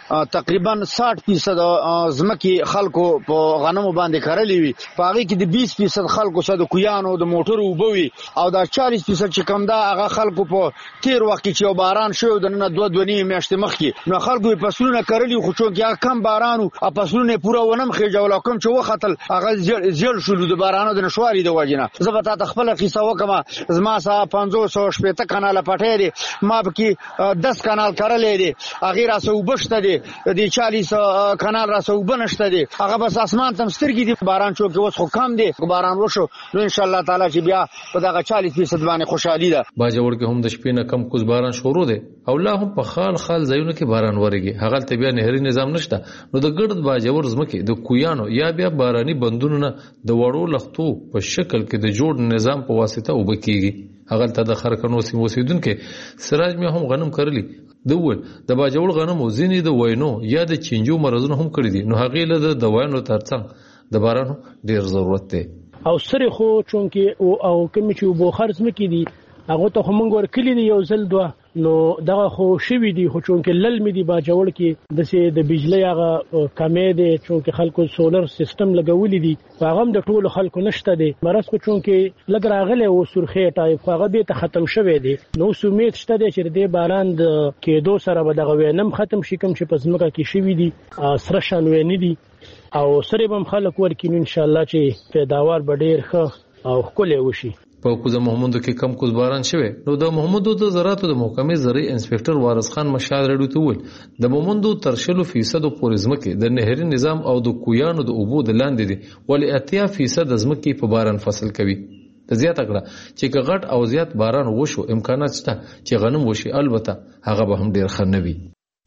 تقریبا 60% ځمکې خلکو په غنمو باندې کرلې وي په هغه کې د 20% خلکو سره د کویانو د موټرو وبوي او دا 40% چې کم دا هغه خلکو په تیر وخت کې چې باران شو د نن 2 میاشتې مخکې نو خلکو په فصلونه کرلې خو چې کم باران او فصلونه پوره ونم خېجول کوم چې وختل هغه زیړ شول د بارانو د نشواري د وجنه زه به تاسو خپل قصه وکم زما سره 500 کانال پټې دي ما به کې 10 کانال کرلې دي هغه راسه وبشته دي د 40 کانال راسه وبنشته دي هغه بس اسمان تم سترګې دي باران شو کې اوس خو کم دي باران وشو نو ان شاء الله تعالی چې بیا په دغه 40% باندې خوشحالي ده باجوړ کې هم د شپې نه کم کوز باران شروع دي او لا هم په خال ځایونو کې باران وريږي هغه ته بیا نهري نظام نشته نو د ګرد باجوړ زمکه د کویانو یا بیا باراني بندونو نه د وړو لختو په شکل کې د جوړ نظام په واسطه وبکیږي هغه ته د خرکنو سیمو اوسیدونکو سراج مې هم غنم کرلی دوول د باجوړ غنم وزینې د وینو یا د چنجو مرزونه هم کړی دي نو هغه له د وینو ترڅنګ د بارانو ډیر ضرورت دی او سره خو چونکه او کوم چې وبو خرڅ مکې دي هغه ته هم ورکلی دی یو ځل دوه نو دغه خو شوی دی خو چونکه لل می دی باجوړ کې د بجلی هغه کمې دی چونکه خلکو سولر سیستم لګولې دي هغه هم د ټولو خلکو نشته دی مرز خو چونکه لګ راغله او سرخه ټایپ هغه به ته ختم شوی دی نو سومید شته دی چې د باران د کېدو سره به دغه وینم ختم شي کوم چې پزماکه کې شوی دی سره شان ویني دي او سره بم خلک ورکین ان شاء الله چې پیداوار به ډیر ښه او خولې وشي په کوزه محمودو کې کم کوز باران شوه نو د محمودو د زراعتو د محکمې زرعي انسپکټر وارث خان مشال رډو ته ول د محمودو تر 30% پورې ځمکې د نهري نظام او د کویانو د اوبو د لاندې دي ولې 80% ځمکې په باران فصل کوي د زیات کړه چې غټ او زیات باران وشو امکانات شته چې غنم وشي البته هغه به هم ډیر ښه نه وي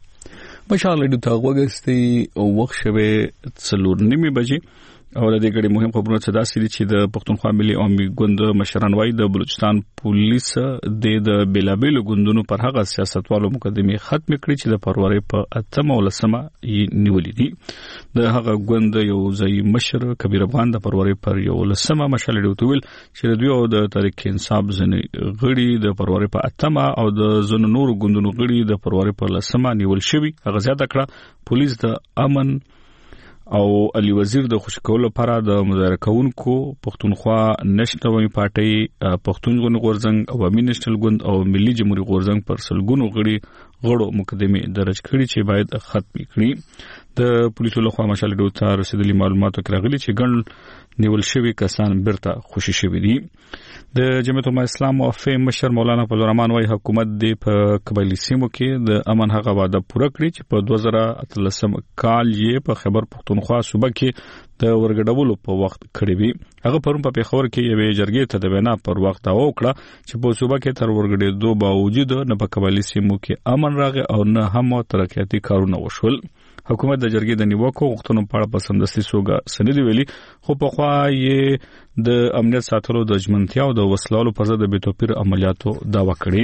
مشال رډو ته وګستي او وخت شوه 4:30 بجې او د دې غړي مهم خبرونه څه داسې دي چې د پښتونخوا ملي عوامي ګوند مشران وايي د بلوچستان پولیس د بلابلو ګوندونو پر هغه سیاستوالو مقدمه ختم کړي چې د فروری په 8 او 10 نیولې دي د هغه ګوند یو ځای مشر کبیر افغان د فروری پر 11 مشال ډوتویل چې د دوی او د تاریخ انصاف ځنې غړي د فروری په 8 او د زن نور ګوندونو غړي د فروری په 10 نیول شوی هغه زیاته کړه پولیس د امن او علي وزیر د خوشکول لپاره د مظاهره کوونکو پښتونخوا نېشنل پارټي پښتون غورځنګ عوامي نېشنل ګوند او ملي جمهوریت غورځنګ پر سلګونو غړو مقدمه درج کړي چې باید ختم کړي د پولیسو لخوا مشال ډو ته رسیدلي معلوماتو کراغلي چې ګڼ نیول شوی کسان برته خوشي شوی دي د جمعیت اسلام او افیم مشر مولانا فضل الرحمن وايي حکومت د قبایلی سیمو کې د امن هغه وعده پوره کړی چې په 2013 کال یې په خیبر پښتونخوا صوبه کې د ورګډولو په وخت کړی وی هغه پرون په پیښور کې یوې جرګې ته د وینا پر وخت دا وکړه چې په صوبه کې تر ورګډېدو باوجود نه په قبایلی سیمو کې امن راغی او نه هم ترقیاتي کارونه وشول حکومت د جرګې د نیوکو غوښتنو په اړه په سمدستي توګه سندې ویلي خو په خوا یې د امنیت ساتلو د ژمنتیا او د وسلوالو پر ضد به توپیر عملیاتو داوا کړی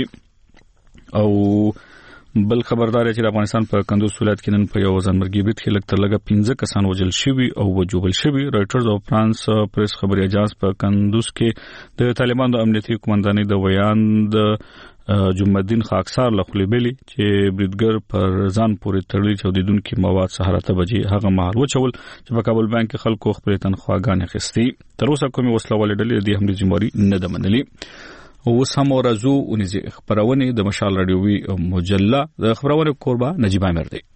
او بل خبردار چې افغانستان په کندوز ولایت کې نن په یو ځانمرګي بریټ کې لکه 15 کسان وژل شوي او وجوبل شوي رائټرز او فرانس پریس خبري اجانس په کندوز کې د طالبانو د امنیتي قومندانۍ د ویان د جمعالدین خاکسار لخلیبلی چې بریډګر پر ځان پورې تړلي چودیدونکو مواد سهارته بجې هغه مهال وچول چې په کابل بانک کې خلکو خپل تنخواګانې خستي تر اوسه کومي وسلوال ډلې د همدې ذمہواری نه ده منلي اوس هم ورځو اونیزه خبرونه د مشال رادیوي مجله د خبرونه کوربه نجیب امیر دی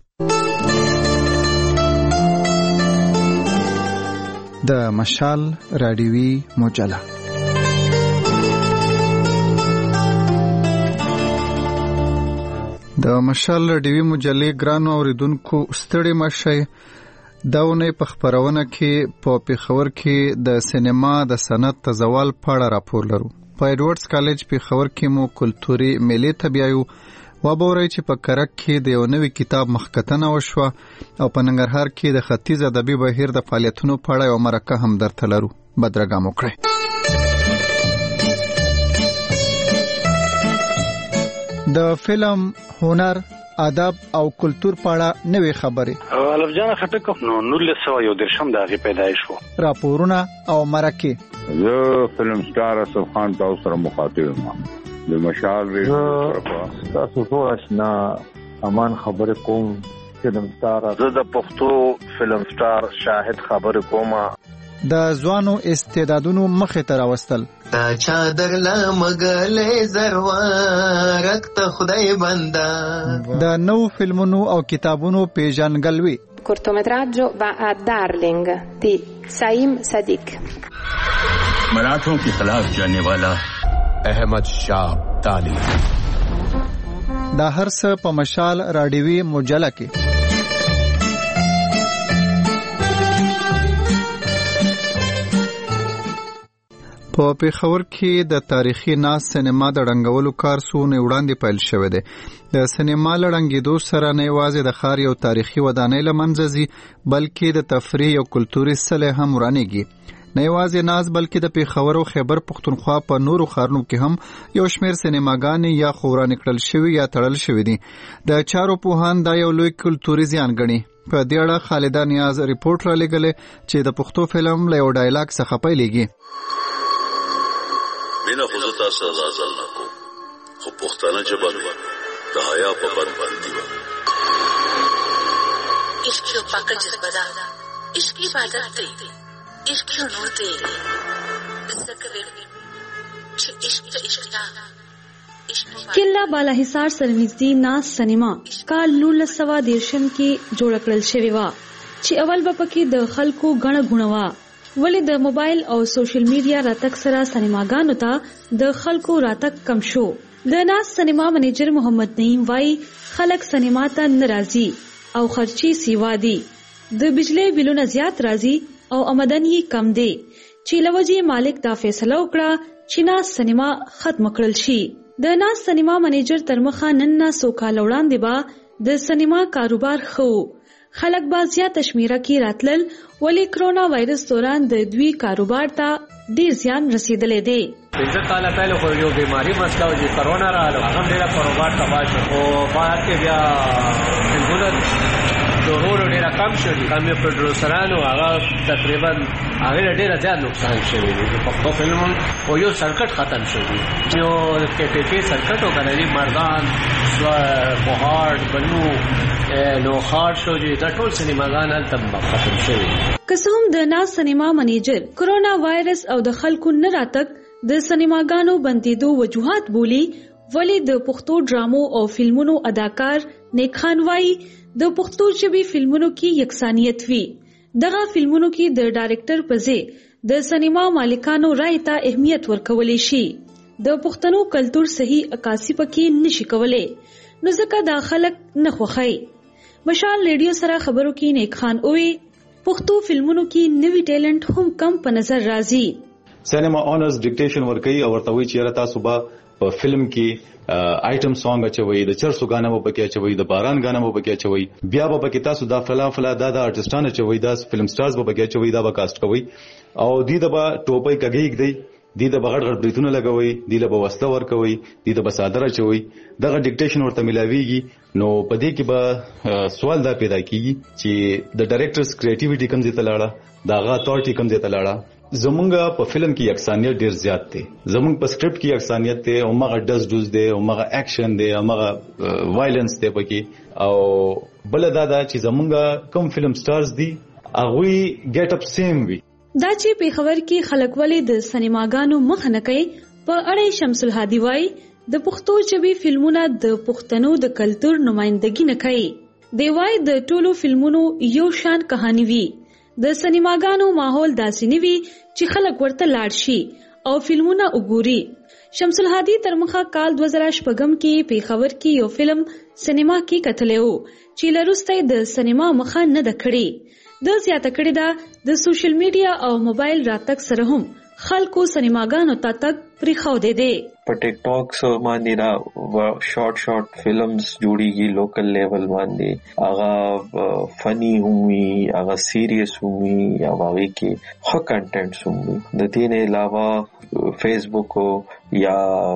د مشال رادیوي مجله د مشال رادیوي مجلې ګرانو اوریدونکو ستړي مشه داونه په خبرونه کې په پیښور کې د سینما د صنعت تزوال په اړه راپور لرو په ایډورډز کالج پیښور کې مو کلتوري میلې تبیایو وبوري چې په کرک کې د یو نوې کتاب مخکتنه وشوه او په ننګرهار کې د ختیځ ادبي بهیر د فعالیتونو په اړه یو مرکه هم درته لرو بدرګه مو کړئ د فلم هنر ادب او کلچر په اړه نوې خبرې الف جان خټک نو 1913 دغه پیدایش وو راپورونه او مرکه زه فلم سٹار اسف خان تاسو سره مخاطب یم د مشال ریډیو طرفه تاسو ټول آشنا امان خبره کوم فلم سٹار زه د پښتو فلم سٹار شاهد خبر کومه د ځوانو استعدادونو مخې ته راوستل دا چادر لا مګلې زروارک ته خدای بندا د نو فلمونو او کتابونو پیژنګلوي cortometraggio va a Darling di Saim Sadiq. मराठों के खिलाफ जाने वाला अहमद शाह ताली دا هر څه په مشال راډیوي مجله کې په پیښور کې د تاریخي ناز سینما د ړنګولو کار څو نه وړاندې پیل شوی دی. د سینما لړنګېدو سره نه یوازې د ښار یو تاریخي ودانۍ له منځه ځي بلکې د تفریح او کلتوري سلې هم ورانېږي. نه یوازې ناز بلکې د پیښور او خیبر پښتونخوا په نورو ښارونو کې هم یو شمېر سینماګانې یا خو ورانې کړل شوي یا تړل شوي دي. د چارو پوهان دا یو لوی کلتوري زیان ګڼي. په دې اړه خالده نیاز ریپورټ رالیږلی چې د پښتو فلم له یو ډایلاګ څخه پیلېږي. مینا خو زه تاسو ازازل نه کوم خو پښتانه ژبه د حیا په بند باندې وه. عشق یو پاکه جذبه ده، عشق عبادت دی، عشق یو نور دی. زه کوي چې عشق ته عشق نه کلا بالاحصار سره نږدې ناز سینما کال 1913 کې جوړ کړل شوی و چې اول به پکې د خلکو غڼه غونه و. ولې د موبایل او سوشل میډیا راتګ سره سینماګانو ته د خلکو راتګ کم شو. د ناز سینما منیجر محمد نعیم وای خلک سینما ته ناراضي او خرچي سیوا دي. د بجلی بلونه زیات راځي او آمدنی کم دی چې لوجي مالک دا فیصله وکړه چې ناز سینما ختم کړل شي. د ناز سینما منیجر تر مخه نن نه سوکال وړاندې با د سینما کاروبار خو خلک با زیات شمیره کې راتلل ولې کرونا وایرس دوران د دوی کاروبار ته ډیر زیان رسیدلې دی. پنځه کاله پهله خو یو بیماری مسله و چې کرونا راغله هغه ډېر کاروبار تباہ شو او بعد کې بیا فلمونه ضرور ډېر کم شو. کم پروډوسرانو هغه تقریبا هغه ډېر زیات نقصان شوی دی. په پښتو فلم او یو سرکټ ختم شو دی یو کې سرکټ وکړی مردان بهار بنو نو خار شو چې دا ټول سینماګان هلته ختم شوي. که څه هم د ناز سینما منیجر کرونا وایرس او د خلکو نه راتګ د سینماګانو بندېدو وجوهات بولی ولې د پښتو ډرامو او فلمونو اداکار نیک خان وایي د پښتو ژبې فلمونو کې یکسانیت وي. دغه فلمونو کې د ډایرکټر په ځای د سینما مالکانو رائے ته اهمیت ورکولی شي. د پښتنو کلتور صحیح عکاسي پکې نشي کولی نو ځکه دا خلک نه خوښي. مشال ریډیو سره خبرو کې نیک خان اوې پښتو فلمونو کې نوی ټیلنٹ هم کم په نظر راځي. سینما اونرز ډیکټیشن ورکوي او ورته وایي چې تاسو به په فلم کې آیټم سانګ اچوي، د چرسو غانا مو پکې اچوي، د باران غانا مو پکې اچوي، بیا به پکې تاسو دا فلا دا آرټستان اچوي، دا فلم سټارز به پکې اچوي، دا به کاست کوي او دې د به ټوپۍ کګي دی دی د بغړ غړ بریتونه لګوي، دی له وسله ورکوي، دی د بسادر اچوي. دغه ډیکټیشن ورته ملاويږي نو په دې کې به سوال دا پیدا کیږي چې د ډایرکټرز کریټیویټي کم ځای ته لاړه، داغه اتورټي کم ځای ته لاړه. زمونږ په فلم کې یکسانیت ډیر زیات دی، زمونږ په سکرپټ کې یکسانیت دی او مغه ډز دی او مغه اکشن دی او مغه وایلنس دی پکې. او بل دا چې زمونږ کم فلم سټارز دي هغه ګیټ اپ سیم وي. دا چې پیښور کې خلک ولې د سینماګانو مخ نه کوي په اړه شمس الهادي وای د پښتو ژبې فلمونه د پښتنو د کلتور نمائندګي نه کوي. دی وای د ټولو فلمونو یو شان کہانی وي، د سینماګانو ماحول داسې نه وي چې خلک ورته لاړ شي او فلمونه وګوري. شمس الهادي تر مخه کال 2006 کې پیښور کې یو فلم سینما کې کتلی و چې لروسته د سینما مخه نه د کړي. د زیاته کړي دا د سوشل میډیا او موبایل راتګ سره هم خلکو سینماګانو ته تک پریخو دي. په ټیک ټاک سره باندې دا شارټ فلمز جوړیږي لوکل لیول باندې، هغه فنی ہومي، هغه سیریس ہومي یا هغه کې ښه کنټینټس ہومي. د دې نه علاوه فیسبوک او یا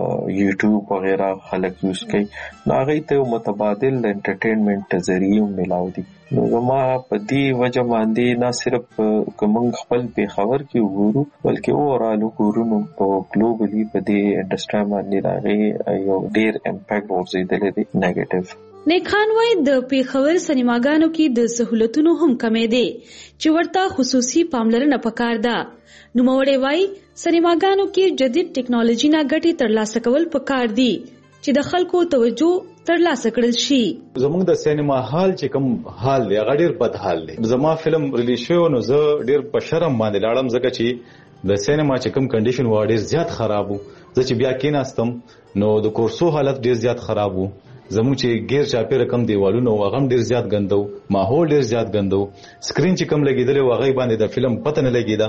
یوټیوب وغیرہ خلک یوز کوي نو هغه ته متبادل د انټرټینمنت ذریعہ ملاو دي. نو زما په دې وجه باندې نه صرف کوم خپل په خبر کې وګورو بلکې اورال وګورو په ګلوبلی په دې انډستری باندې راغی یو ډیر امپیکټ ورزيدل دي نیگیټیو. نیکان وای د پیښور سینماګانو کې د سہولتونو هم کمې دي چې ورته خصوصي پاملرنه پکار ده. نو موړې وای سینماګانو کې جدید ټیکنالوژي نه ګټي ترلاسه کول پکار دي چې د خلکو توجه ترلاسه کړل شي. زموږ د سینما هال چې کوم حال دی هغه ډیر بد حال دی. زما فلم ریلیز شو نو زه ډیر په شرم باندې لاړم ځکه چې د سینما چې کوم کنډیشن و ډیر زیات خراب وو. زه چې بیا کېناستم نو د کورسو حالت ډیر زیات خراب وو. زموږ چې غیر چاپی رقم دیوالونو هغه ډیر زیات ګندو، ماحول ډیر زیات ګندو، سکرین چې کم لګیدل او هغه باندې د فلم پته نه لګیدا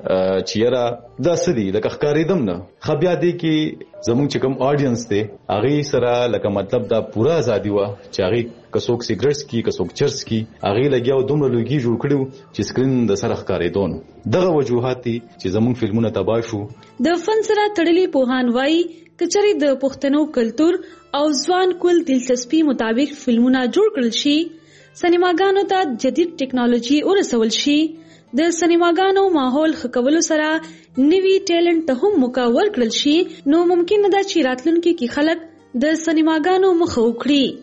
چې یاره دا سدي لکه ښکارېدم نه. خبیا دی کې زموږ چې کم اډینس دی هغه سره لکه مطلب دا پورا ازادي و چې هغه کڅوک سیګریټس کی کڅوک چرس کی هغه لګیاو دومره لوګي جوړ کړو چې سکرین د سره ښکارېدون. دغه وجوهات دي چې زموږ فلمونه تباه شو. د فن سره تړلي پوهان وایي کچري د پښتنو کلچر او ځوان کول دلچسپي مطابق فلمونه جوړ کړل شي، سینماګانو ته جدید ټیکنالوژي ورسول شي، د سینماګانو ماحول ښه کولو سره نوي ټیلنټ ته هم موقع ورکړل شي، نو ممکن ده چې راتلونکي کې خلک د سینماګانو مخه وکړي.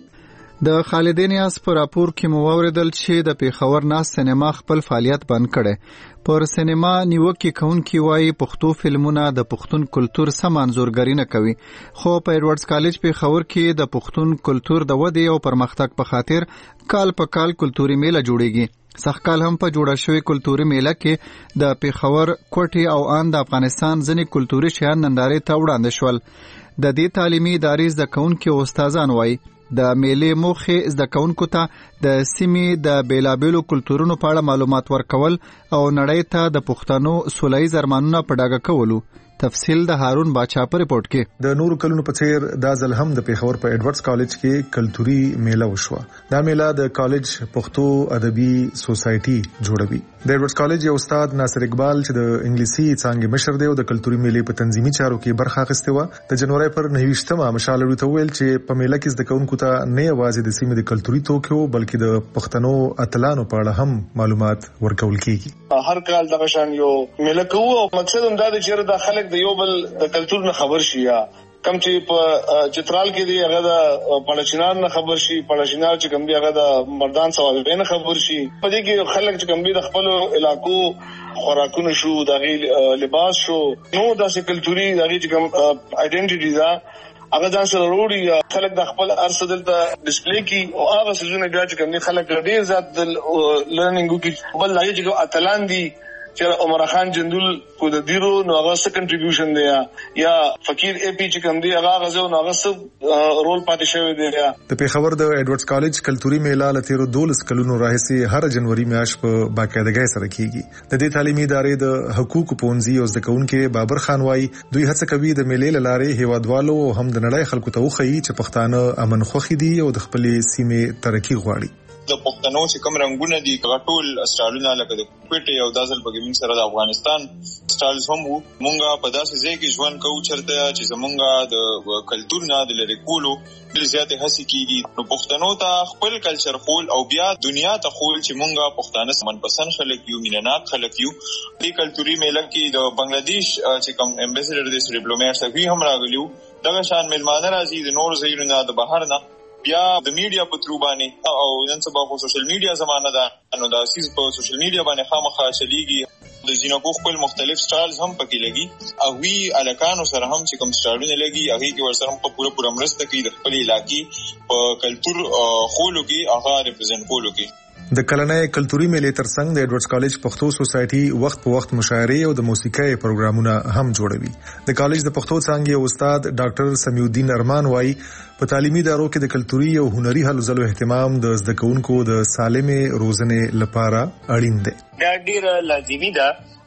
د خالدین یاس پر راپور کې مو اوریدل چې د پیښور ناس سینما خپل فعالیت بند کړي. پر سینما نیوکه کوونکی وایي پښتو فلمونه د پښتون کلچر سم انځورګري نه کوي، خو په ایډورډز کالج پیښور کې د پښتون کلچر د ودې او پرمختګ په خاطر کال په کال کلتوري میله جوړیږي. سخکال هم په جوړه شوی کلتوري میله کې د پیښور کوټي او ان د افغانستان ځینې کلتوري شیان نندارې ته وړاندې شول. د دې تعلیمي ادارې زده کوونکي او استادان وایي د میلې موخه زده کوونکو ته د سیمې د بیلابیلو کلتورونو په اړه معلومات ورکول او نړۍ ته د پښتنو سولهییز ارمانونه په ډاګه کولو. تفصیل د هارون باچا په رپورت کې. د نورو کلونو په څیر دا ځل هم د پیښور په ایډورډز کالج کې کلتوري میله وشوه. دا میله د کالج پښتو ادبي سوسایټي جوړوي. د ایډورډز کالج یو استاد ناصر اقبال چې د انګلیسي څانګې مشر دی او د کلتوري میلې په تنظیمي چارو کې برخه اخیسته و، د جنوري پر 29مه مشال لري ته ویل چې په میله کې زده کوونکو ته نه یوازې د سیمې د کلتوري توکو بلکې د پښتنو اتلانو په اړه هم معلومات ورکول کیږي. هر کال دغه شان یو میله کوو او مقصد هم دا دی چې د خلک د یو بل د کلچر نه خبر شي، یا کم چې په چترال کې دی هغه د پړچینار نه خبر شي، پړچینار چې کم دی هغه د مردان سوال نه خبر شي. په دې کې خلک چې کم دی د خپل علاقو خوراکونه شو، د لباس شو، نو د کلچوري د کم آیډنټیټي دا هغه ځان سره وروړي. خلک د خپل ارسدل ته ډسپلی کی او هغه سيزونه بیا چې کم دی خلک ډیر زیات د لرنینګ کې بل لایي چې اتلان دي چې عمر خان جندول کو د دیرو نو هغه څه کنټریبیوشن دی یا فقیر اے پی چې کوم دی هغه غزو نو هغه څه رول پاتې شوی دی. د پیښور د ایډورډز کالج کلتوري میله لتیرو 12 کلونو راهیسي هر جنوري میاشت په باقاعدګۍ سره کیږي. د دې تعلیمي ادارې د حقوقو پونځي او زده کوونکو بابر خان وای دوی هڅه کوي د میلې لارې هیوادوالو او هم د نړۍ خلکو ته وخی چې پښتانه امن خوخي دي او د خپل سیمې ترقی غواړي. د پښتنو چې کوم رنگونه دي ټول سټایلونه لکه د کوټي او دازل په موږ سره د افغانستان سټایلز هم وو. مونږه په داسې ځای کې ژوند کوو چرته چې زمونږه د کلچر نه د لری کولو ډېر زیات هڅې کیږي. نو پښتنو ته خپل کلچر خول او بیا دنیا ته خول چې مونږه پښتانه سمن پسند خلک یو، مینناک خلک یو. دې کلچوري میله کې د بنگلاديش چې کوم امبیسډر د ډیپلوماټ سوي هم راغلیو. دغه شان ملمانه راځي د نور ځایونو نه د بهر نه، بیا د میډیا په ترو باندې او نن سبا په سوشل میډیا زمانه ده نو دا سیس په سوشل میډیا باندې خامخا چلیږي. د زینبو خپل مختلف سټایلز هم پکې لګي او وی الکانو سره هم چې کوم سټایلونه لګي هغه کې ورسره هم په پوره مرسته کوي د خپل علاقې په کلچر خولو کې هغه ریپرزینټ کولو کې. د کلنۍ کلتوري میلې ترڅنګ د ایډورډز کالج پښتو سوسایټي وخت په وخت مشاعرې او د موسیقۍ پروګرامونه هم جوړوي. د کالج د پښتو څانګې استاد ډاکټر سمیع الدین ارمان وایي په تعلیمي ادارو کې د کلتوري او هنري هلو ځلو اهتمام د زده کوونکو د سالمې روزنې لپاره اړین دی. دا ډیر لازمي ده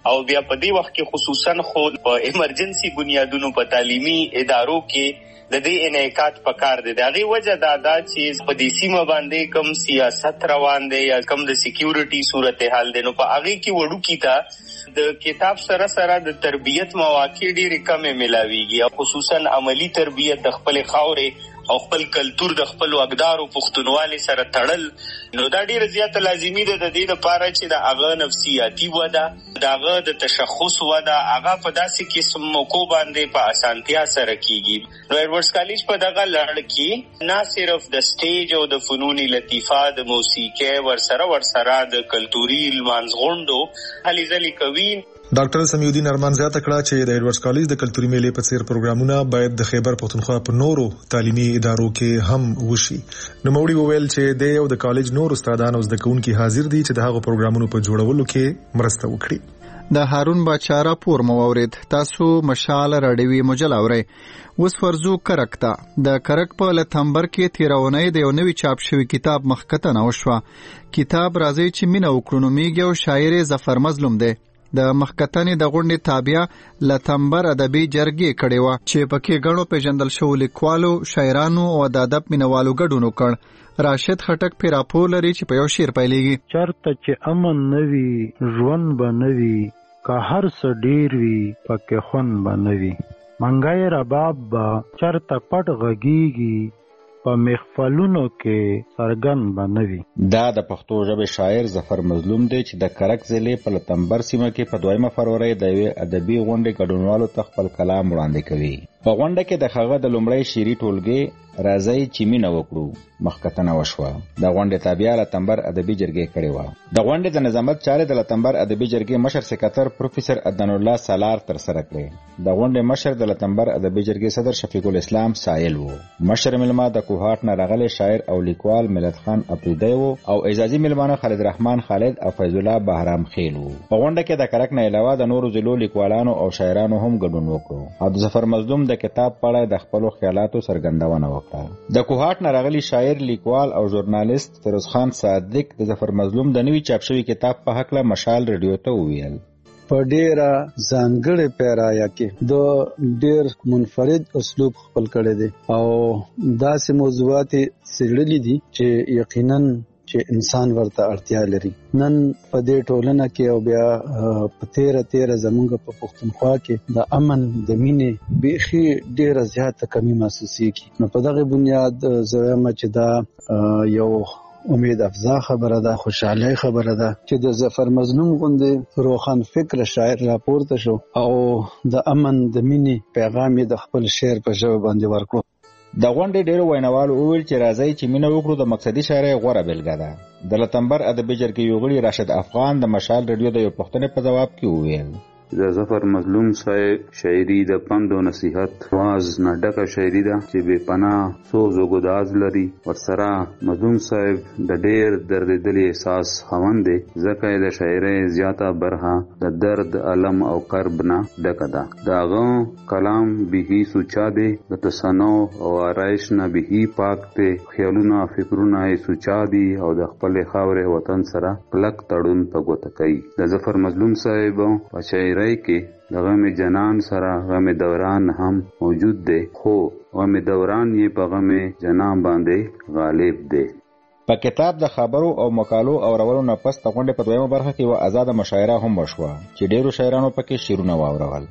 او بیا په دې وخت کې خصوصا خو په ایمرجنسي بنیادونو په تعلیمي ادارو کې د دې انعکاس پکار دی. د هغې وجه دا چې په دې سیمه باندې کم سیاست روان دی یا کم د سیکیورټي صورتحال دی، نو په هغې کې وړوکي ته د کتاب سره سره د تربیت مواقع ډېرې کمې ملاویږي، او خصوصا عملی تربیت د خپلې خاورې او خپل کلتور د خپلو اقدارو پښتونوالي سره تړل، نو دا ډیره زیاته لازمي ده د دې لپاره چې د هغه نفسیاتي وده، د هغه د تشخص وده، هغه په داسې قسم موقع باندې په اسانتیا سره کیږي. نو ایډورډز کالج په دغه لړ کې نه صرف د سټیج او د فنون لطیفه، د موسیقي ورسره د کلتوري لمانځغونډو هلې ځلې کوي. ډاکټر سمیع الدین ارمان زیاته کړه چې د ایډورډز کالج د کلتوري میلې په څیر پروګرامونه باید د خیبر پښتونخوا په نورو تعلیمي ادارو کې هم وشي. نو موري وویل چې د یو د کالج نور استادان او زده کوونکي حاضر دي چې د هغو پروګرامونو په جوړولو کې مرسته وکړي. د هارون باچا راپور مو اورید. تاسو مشال راډیوي مجله اورئ. اوس ورزو کرک ته د کرک په لتمبر کې تیرونې د یو نوي چاپ شوی کتاب مخکتنه وشوه. کتاب راځي چې مینه وکړو نومیږي او شاعر ظفر مظلوم دی. د مخکتنې د غونډې تابعه لتمبر ادبي جرګې کړې وه چې پکې ګڼو پیژندل شوو لیکوالو، شاعرانو او د ادب مینوالو ګډون وکړ. راشد خټک پې راپور لري چې په یو شعر پیلېږي. چرته چې امن نه وي ژوند به نه وي، که هر څه ډېر وي پکې خوند به نه وي. منګی رباب به چرته پټ غږیږي، په محفلونو کې څرګند به نه وي. دا د پښتو ژبې شاعر ظفر مظلوم دی چې د کرک ضلع په لتمبر سیمه کې په 2 فروری د یوې ادبي غونډې ګډونوالو ته خپل کلام وړاندې کوي. په غونډه کې د هغه د لومړی شعري ټولګې راځي چې مینه وکړو مخکتنه وشوه. د غونډې تابعه لتمبر ادبي جرګې کړې وه. د غونډې د نظامت چارې د لتمبر ادبي جرګې مشر سکرټر پروفیسر عدنان الله سالار ترسره کړې. د غونډې مشر د لتمبر ادبي جرګې صدر شفیق الاسلام سائل وو. مشر ملما د کوهاټ نه راغلی شاعر او لیکوال ملت خان اپریدی وو او اعزازي ملمانه خالد رحمان خالد او فیض الله بهرام خیل وو. په غونډه کې د کرک نه علاوه د نورو ضلعو لیکوالانو او شاعرانو هم ګډون وکړو او د ظفر مظلوم د کتاب په اړه د خپلو خیالاتو څرګندونه وکړه. د کوهاټ نه راغلی شاعر، لیکوال او ژورنالیست فیروز خان صادق د ظفر مظلوم د نوي چاپ شوي کتاب په هکله مشال ریډیو ته وویل. په ډیره ځانګړې پیرایا کې د ډیر منفرد اسلوب خپل کړی دی او داسې موضوعات څېړلي دي چې یقینا چې انسان ورته اړتیا لري. نن په دې ټولنه کې او بیا په تیره زمونږ په پښتونخوا کې د امن د مینې بیخي ډیره زیاته کمی محسوسیږي. نو په دغه بنیاد زه وایم چې دا یو امید افزا خبره ده، خوشحالي خبره ده چې د ظفر مظلوم غوندې روښان فکر شاعر راپورته شو او د امن د مینې پیغام یې د خپل شعر په ژبه باندې ورکړو. د غونډې ډیرو ویناوالو وویل چې راځئ چې مینه وکړو د مقصدي شاعرۍ غوره بېلګه ده. د لتمبر ادبي جرګې یو غړي راشد افغان د مشال ریډیو د یو پوښتنې په ځواب کې وویل د ظفر مظلوم صاحب شاعري د پند او نصیحت واز نه ډکه شاعري ده چې بې پناه سوز او ګداز لري. ورسره مظلوم صاحب د ډېر دردېدلي احساس خاوند دی، ځکه یې د شاعرۍ زیاته برخه د درد، الم او کرب نه ډکه ده. د هغه کلام بیخي سوچا دی، د تصنع او آرایش نه بیخي پاک دی. خیالونه فکرونه یې سوچا دي او د خپلې خاورې وطن سره کلک تړون په ګوته کوي. د ظفر مظلوم صاحب په شاعرۍ کې د غم جنان سره غم دوران هم موجود دی، خو غم دوران یې په غم جنان باندې غالب دی. په کتاب د خبرو او مقالو اورولو نه پس د غونډې په 2مه برخه کې یوه ازاده مشاعره هم وشوه چې ډیرو شاعرانو پکې شعرونه واورول.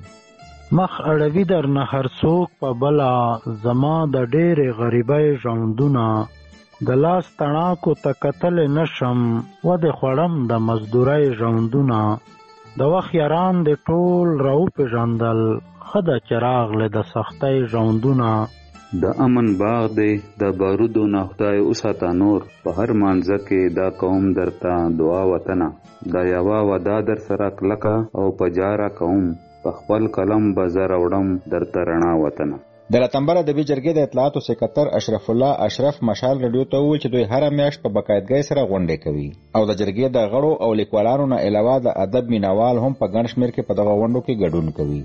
مخ اړوي در نه هر څوک په بله، زما د ډېرې غریبۍ ژوندونه، د لاس تڼاکو ته کتلی نشم ودې خوړم د مزدورۍ ژوندونه. د وخت یاران د ټول راوپېژندل، ښه ده چې راغلې د سختۍ ژوندونه. د امن باغ دی د بارودو نه خدای وساته نور، په هر مانځه کې دا قوم درته دعا وطنه. دا یوه وعده در سره کلکه او په جاره کوم، په خپل قلم به زه راوړم درته رڼا وطنه. د لتمبر ادبي جرګې د اطلاعاتو سکرټر اشرف الله اشرف مشال ریډیو ته وویل چې دوی هره میاشت په باقاعدګۍ سره غونډې کوي او د جرګې د غړو او لیکوالانو نه علاوه د ادب مینوال هم په ګڼ شمېر کې په دغه غونډو کې ګډون کوي.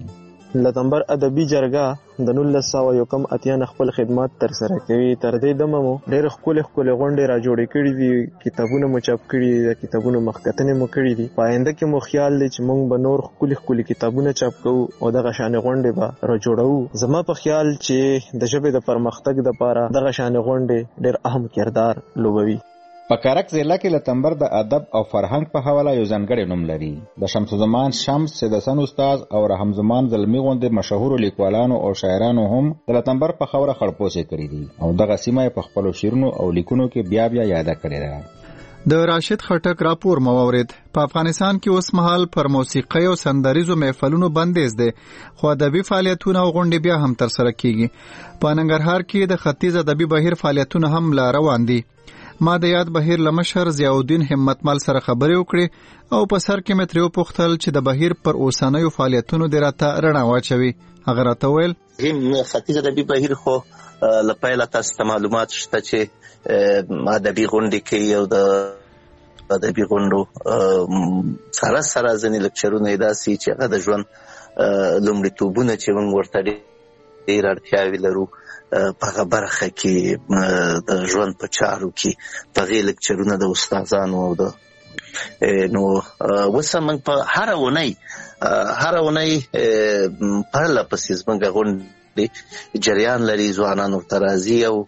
لتمبر ادبي جرګه د 1981 خپل خدمات تر سره کوي. تر دې دمه مو ډېر ښکلي غونډې را جوړې کړي دي، کتابونه مو چاپ کړي دي، د کتابونو مخکتنې مو کړي دي. په آینده کې مو خیال دی چې موږ به نور ښکلي کتابونه چاپ کوو او دغه شانې غونډې به را جوړوو. زما په خیال چې د ژبې د پرمختګ لپاره دغه شانې غونډې ډېر اهم کردار لوبوي. په کرک ضلع کې لتمبر د ادب او فرهنګ په حواله یو ځانګړی نوم لري. د شمس الزمان شمس سید حسن استاد او رحم زمان زلمی غوندې مشهورو لیکوالانو او شاعرانو هم د لتمبر په خاوره خړپوسې کړي دي او دغه سیمه په خپلو شعرونو او لیکنو کې بیا یاده کړې ده. د راشد خټک راپور مورید په افغانستان کې اوس مهال پر موسیقي او سندریزو محفلونو بندیز دي، خو ادبي فعالیتونه او غونډې بیا هم تر سره کیږي. په ننګرهار کې د ختیځ ادبي بهیر فعالیتونه هم لا روان دي. ما د یاد بهیر لمشر ضیاء الدین همتمل سره خبرې وکړې او په سر کې مې ترې وپوښتل چې د بهیر پر اوسنیو فعالیتونو دې راته رڼا واچوي. هغه راته وویل ختیځ ادبي بهیر خو له پیله تاسو ته معلومات شته چې ادبي غونډې کوي او د ادبي غونډو سره ځینې لکچرونه یې داسې چې هغه د ژوند لومړیتوبونه چې موږ ورته ډېر اړتیاوې لرو په هغه برخه کې د ژوند په چارو کې په هغې لکچرونه د استادانو او د نو اوس موږ په هره اونۍ پرله پسې زموږ غونډې جریان لري، ځوانان ورته راځي او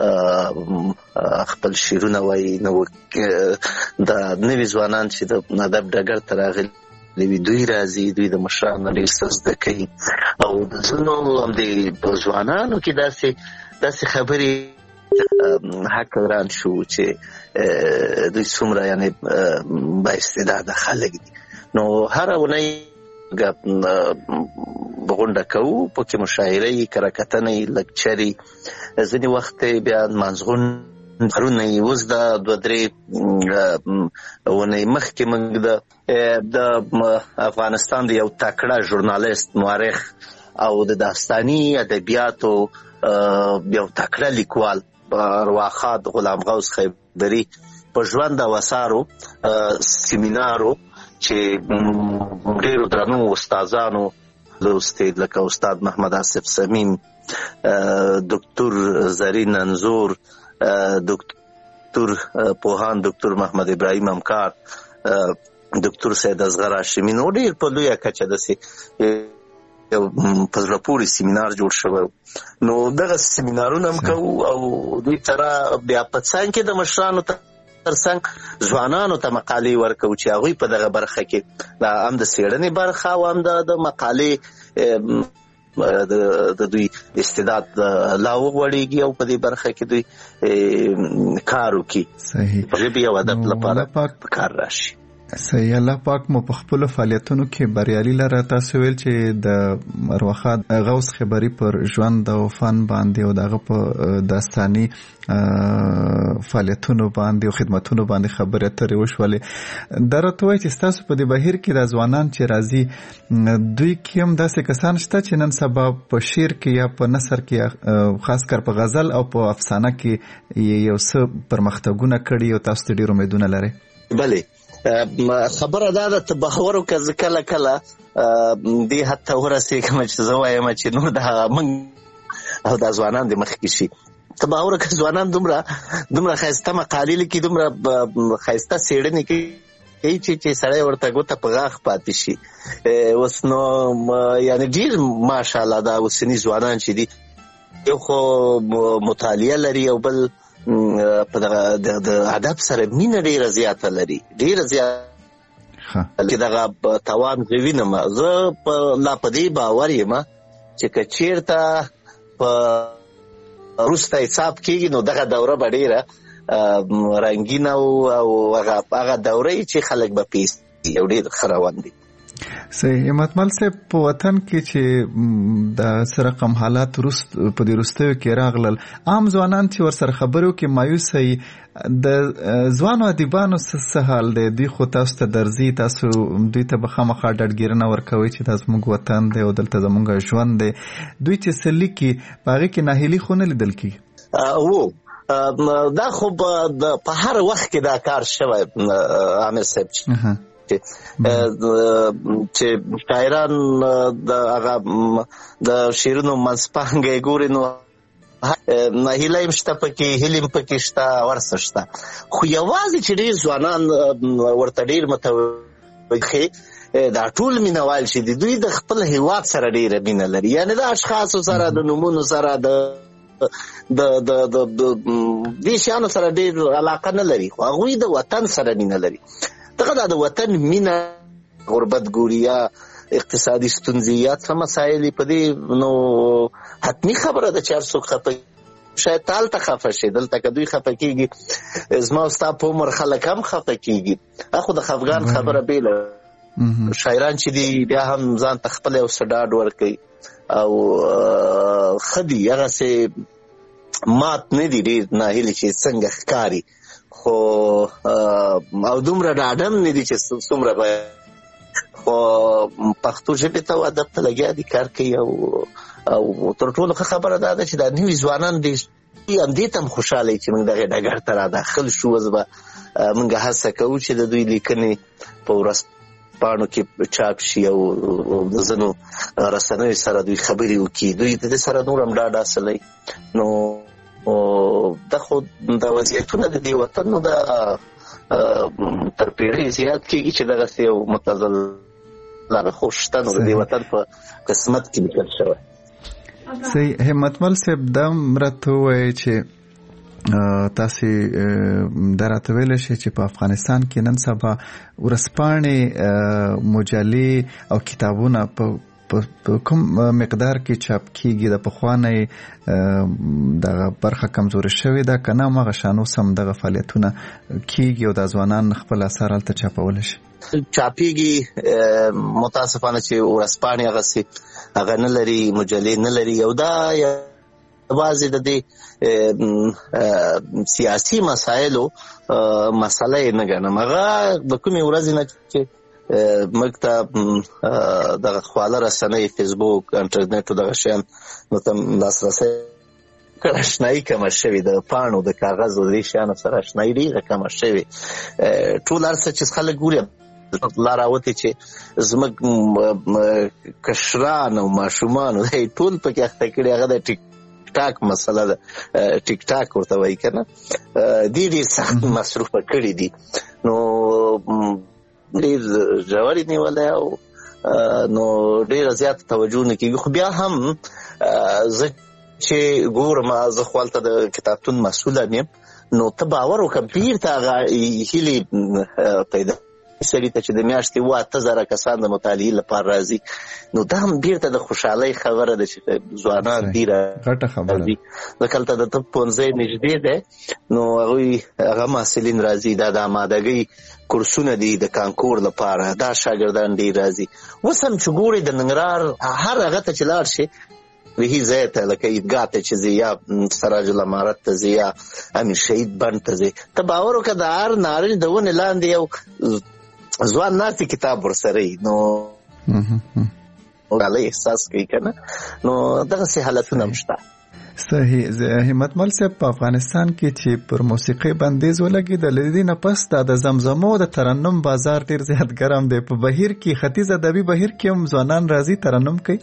خپل شعرونه وایي. نو د نوي ځوانان چې د ادب ډګر ته راغلي دوی راځي، دوی د مشرانو ډېر څه زده کوي او د ځینو د ځوانانو کې داسې خبرې حق ګران شو چې دوی څومره یعنې با استعداده خلک دي. نو هره اونۍ غونډه کوو، پکې مشاعرې، کرکټنې، لکچرې، ځینې وخت بیا نمانځغون پرونه اوس د 2-3 ونې مخکې موږ د افغانستان د یو تکړه ژورنالیست، مورخ او د داستاني ادبیاتو یو تکړه لیکوال ارواښاد غلام غوث خیبري په ژوند او اثارو سیمینارو چې ډېرو درنو استادانو لوستي لکه استاد محمد آصف سمین، دکتور زرین انزور، دکتور پوهان دکتور محمد ابراهیم امکار، دکتور سید اصغر هاشمي، نو ډېر په لویه کچه داسې یو په زړه پورې سیمینار جوړ شوی. نو دغه سیمینارونه هم کوو او دوی سره بیا په څنګ کې د مشرانو تر څنګ ځوانانو ته مقالې ورکوو چې هغوی په دغه برخه کې هم د څېړنې برخه او هم د مقالې د دوی استعداد لا وغوړېږي او په دې برخه کې دوی کار وکړي، په ژبې او ادب لپاره کار راشي. صحیح. الله پاک مو په خپلو فعالیتونو کې بریالي لره. تاسو ویل چې د ارواښاد غوث خیبري پر ژوند او فن باندې او دغه په داستاني فعالیتونو باندې او خدمتونو باندې خبرې اترې وشولې. دا راته وایي چې ستاسو په دې بهیر کې د ځوانان چې راځي دوی کې هم داسې کسان شته چې نن سبا په شعر کې یا په نثر کې خاص کر په غزل او په افسانه کې یو څه پرمختګونه کړي او تاسو ته ډېر امیدونه لرئ؟ بلې خبره دا ده ته باور وکړه، زه کله دې حد ته ورسېږم چې زه وایم چې نور د هغه موږ او دا ځوانان د مخکې شي. ته باور وکړه ځوانان دومره ښایسته مقالې لیکي، دومره ښایسته څېړنې کوي چې سړی ورته ګوته په غاښ پاتې شي. اوس نو یعنې ډېر ماشاءالله دا اوسني ځوانان چې دي یو خو مطالعه لري او بل په د ادب سره مینه ډېره زیاته لري، ډېره زیاته چې دغه توان زه وینم. زه لا په دې باور یم چې که چېرته په وروسته حساب کېږي نو دغه دوره به ډېره رنګینه او هغه دوره چې خلک به پېسي او ډېر ښه روان دي. صحیح. همتمل صاحب په وطن کې چې د څه رقم حالات په دې وروستیو کې راغلل، عام ځوانان چې ورسره خبرې وکړي مایوسه وي. د ځوانو ادیبانو څه حال دی؟ دوی خو تاسو ته درځي، تاسو دوی ته به خامخا ډاډګیرنه ورکوئ چې دا زموږ وطن دی او دلته زموږ ژوند دی. دوی چې څه لیکي په هغې کې ناهیلي خو نه لیدل کېږي؟ دا خو په هر وخت کې دا کار شوی عامر صاحب چې شاعران د شعرونو منځپانګه ګوري نو هیله هم شته پکې، هیلې هم پکې شته، ورڅه شته. خو یوازې چې ډېر ځوانان ورته ډېر متوجه دا ټول مینوال چې دي دوی د خپل هیواد سره ډېره مینه لري، یعنې د اشخاصو سره د نومونو سره د دې شیانو سره ډېر علاقه نه لري، خو هغوی د وطن سره مینه لري. دغه د وطن مینه غربت ګوري یا اقتصادي ستونزې یا څه مسایل په دې نو حتمي خبره ده چې هر څوک خفه شاید هلته خفه شي، دلته که دوی خفه کېږي زما او ستا په عمر خلک هم خفه کېږي. خو د خفګان خبره بېله، شاعران چې دي بیا هم ځان ته خپل یو څه ډاډ ورکوي او ښه دي، هغسې مات نه دي ډېر ناهیلي چې څنګه ښکاري، خو او دومره ډاډه هم نه دي چې څومره باید، خو پښتو ژبې ته او ادب ته لګیا دي، کار کوي. او تر ټولو ښه خبره دا ده چې دا نوي ځوانان همدې ته هم خوشحاله چې موږ دغې ډګر ته راداخل شو. اوس به موږ هڅه کوو چې د دوی لیکنې په ورځپاڼو کې چاپ شي او د ځینو رسنیو سره دوی خبرې وکړي، دوی د دې سره نور هم ډاډ حاصلوي. نو دا خو د وضعیتونه د دې وطن نو د تر پیړۍ زیات کېږي چې دغسې یو متزل لاره خو شته نو د دې وطن په قسمت کې لیکل شوی. صحیح. همتمل صاحب دا راته ووایي چې تاسې دا راته ویلی شئ چې په افغانستان کې نن سبا ورځپاڼې، مجلې او کتابونه په کوم مقدار کې چاپ کیږي؟ د پخوانۍ دغه برخه کمزوري شوې ده که نه هماغه شان اوس هم دغه فعالیتونه کیږي او د ځوانان خپل اثار هلته چاپولی شي؟ چاپیږي، متاسفانه چې ورځپاڼې هغسې هغه نه لري، مجلې نه لري. او دا یوازې د دې سیاسي مسایلو مسله یې نه ګڼم، هغه د کومې ورځې نه چې موږ ته دغه خواله رسنۍ، فیسبوک، انټرنیټ او دغه شیان نو ته لاسرسی اشنایي کمه شوې، د پاڼو د کاغذ او دې شیانو سره اشنایي ډېره کمه شوې. ټول هر څه چې خلک ګوري لا راوتې چې زموږ کشران او ماشومان ټول پکې اخته کړي، هغه د ټیک ټاک مسله ده، ټیک ټاک ورته وایي که نه، دې ډېر سخت مصروفه کړي دي. نو ډېر ژورې نیولی او نو ډېره زیاته توجه نه کېږي. خو بیا هم زه چې ګورم، زه خو هلته د کتابتون مسؤل یم، نو ته باور وکړه بېرته هغه هیلې پیدا سړي ته چې د میاشتې 8,000 کسان د مطالعې لپاره راځي، نو دا هم بیرته د خوشحالۍ خبره ده چې ځوانان دي راځي. ځکه هلته د طب پوهنځی نږدې دی، نو هغوی هغه محصلین راځي، دا د آمادګۍ کورسونه دي د کانکور لپاره، دا شاګردان ډېر راځي. اوس هم چې ګورې د ننګرهار هر هغه ته چې لاړ شي، وهي ځای ته لکه عیدګاه ته چې ځي، یا سراج الامارت ته ځي، یا امیر شهید بند ته ځي، ته باور وکړه د هر نارنج د ونې لاندې یو ځوان ناستې کتاب ورسره وي، نو ډالۍ احساس کوي که نه. نو دغسې حالتونه هم شته. صحیح. همتمل صاحب، په افغانستان کې چې پر موسیقۍ بندیز ولګېدل، د دې نه پس د زمزمو د ترنم بازار ډېر زیات ګرم دی. په بهیر کې، ختیځ ادبي بهیر کې هم ځوانان راځي ترنم کوي.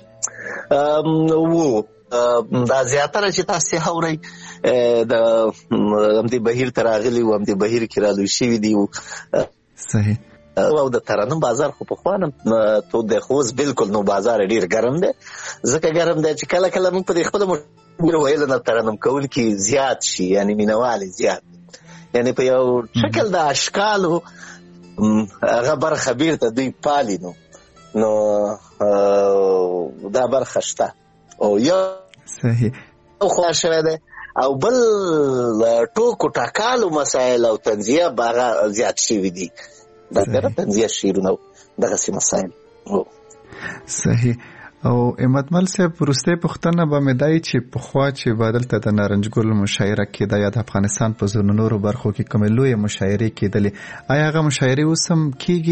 دا زیاتره چې تاسې اورئ د همدې بهیر ته راغلي وو، همدې بهیر کې رالوی شوي دي. صحیح. او د ترنم بازار خو پخوا نه تود دی، خو اوس بلکل نو بازار ډېر ګرم دی. ځکه ګرم دی چې کله کله موږ په دې خپله ویلو نه ترنم کوونکي زیات شي، یعنې مینهوالې زیات، یعنې په یو شکل د اشکالو هغه برخه بیرته دوی پالي. نو دا برخه شته او یو صحیح خو شوی دی، او بل ټوکو ټاکالو مسایل او تنزیه هغه زیات شوي دي، دغه تنزیه شعرونه دغسې مسایل. صحیح. او همتمل صاحب، وروستۍ پوښتنه به مې دا چې پخوا چې به دلته د نارنج ګل مشاعره کېده یا د افغانستان په ځینو نورو برخو کې کومې لویې مشاعرې کېدلې، آیا هغه مشاعرې اوس هم کېږي؟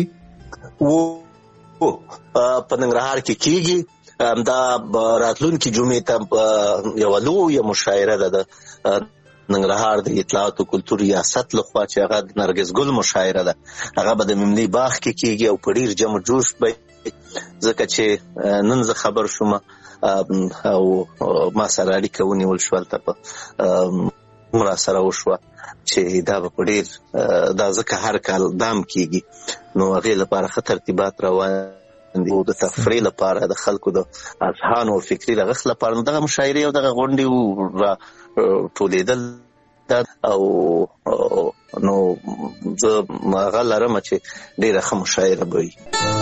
په ننګرهار کې کېږي. دا راتلونکي جمعې ته یوه لویه مشاعره ده ننګرهار د اطلاعات او کلتور ریاست لخوا چې هغه د نرګس ګل مشاعره ده هغه به د مملي باغ کې کیږي او په ډیر جمع جوش به ځکه چې نن زه خبر شوم او ما سره اړیکه ونیول شو ته په مراسله وشوه چې دا به په ډیر دا ځکه هر کال دام کیږي نو هغې لپاره ښه ترتیبات روان دي او د تفریح لپاره د خلکو د اذهان او فکري رغښت لپاره دغه مشاعرې او دغه غونډې ټولېدل او نو زه هغه لرم چې ډېره ښه مشاعره به وي.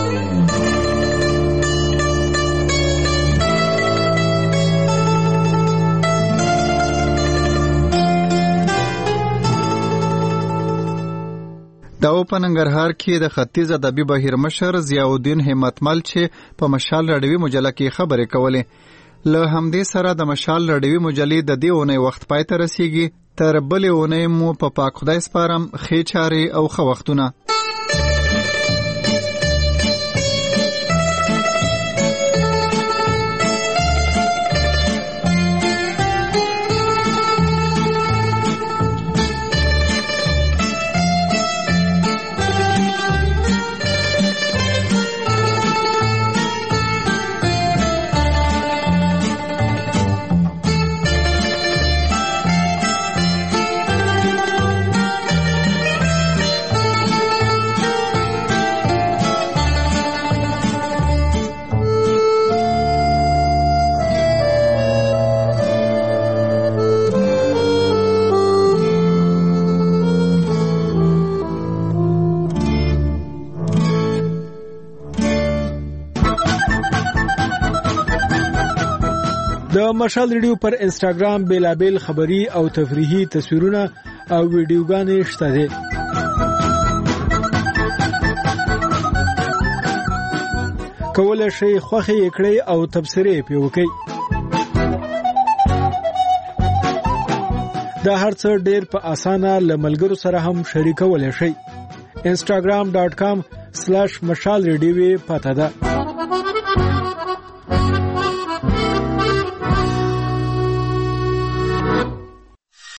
دا په ننګرهار کې د ختیځ ادبي بهیر مشر ضیاءالدین همتمل چې په مشال راډیوي مجله کې خبرې کولې. له همدې سره د مشال راډیوي مجلې د دې اونۍ وخت پای ته رسیږي. تر بلې اونۍ مو په پاک خدای سپارم ښې چارې او ښه وختونه. د مشال ریډیو پر انسټاګرام بیلابیل خبری او تفریحي تصویرونه او ویډیوګانې شته دي. کولای شئ خوښه یې کړئ او تبصرې پې وکړئ. دا هر څه ډېر په اسانه له ملګرو سره هم شریکولی شئ. instagram.com/mashalradio پته ده.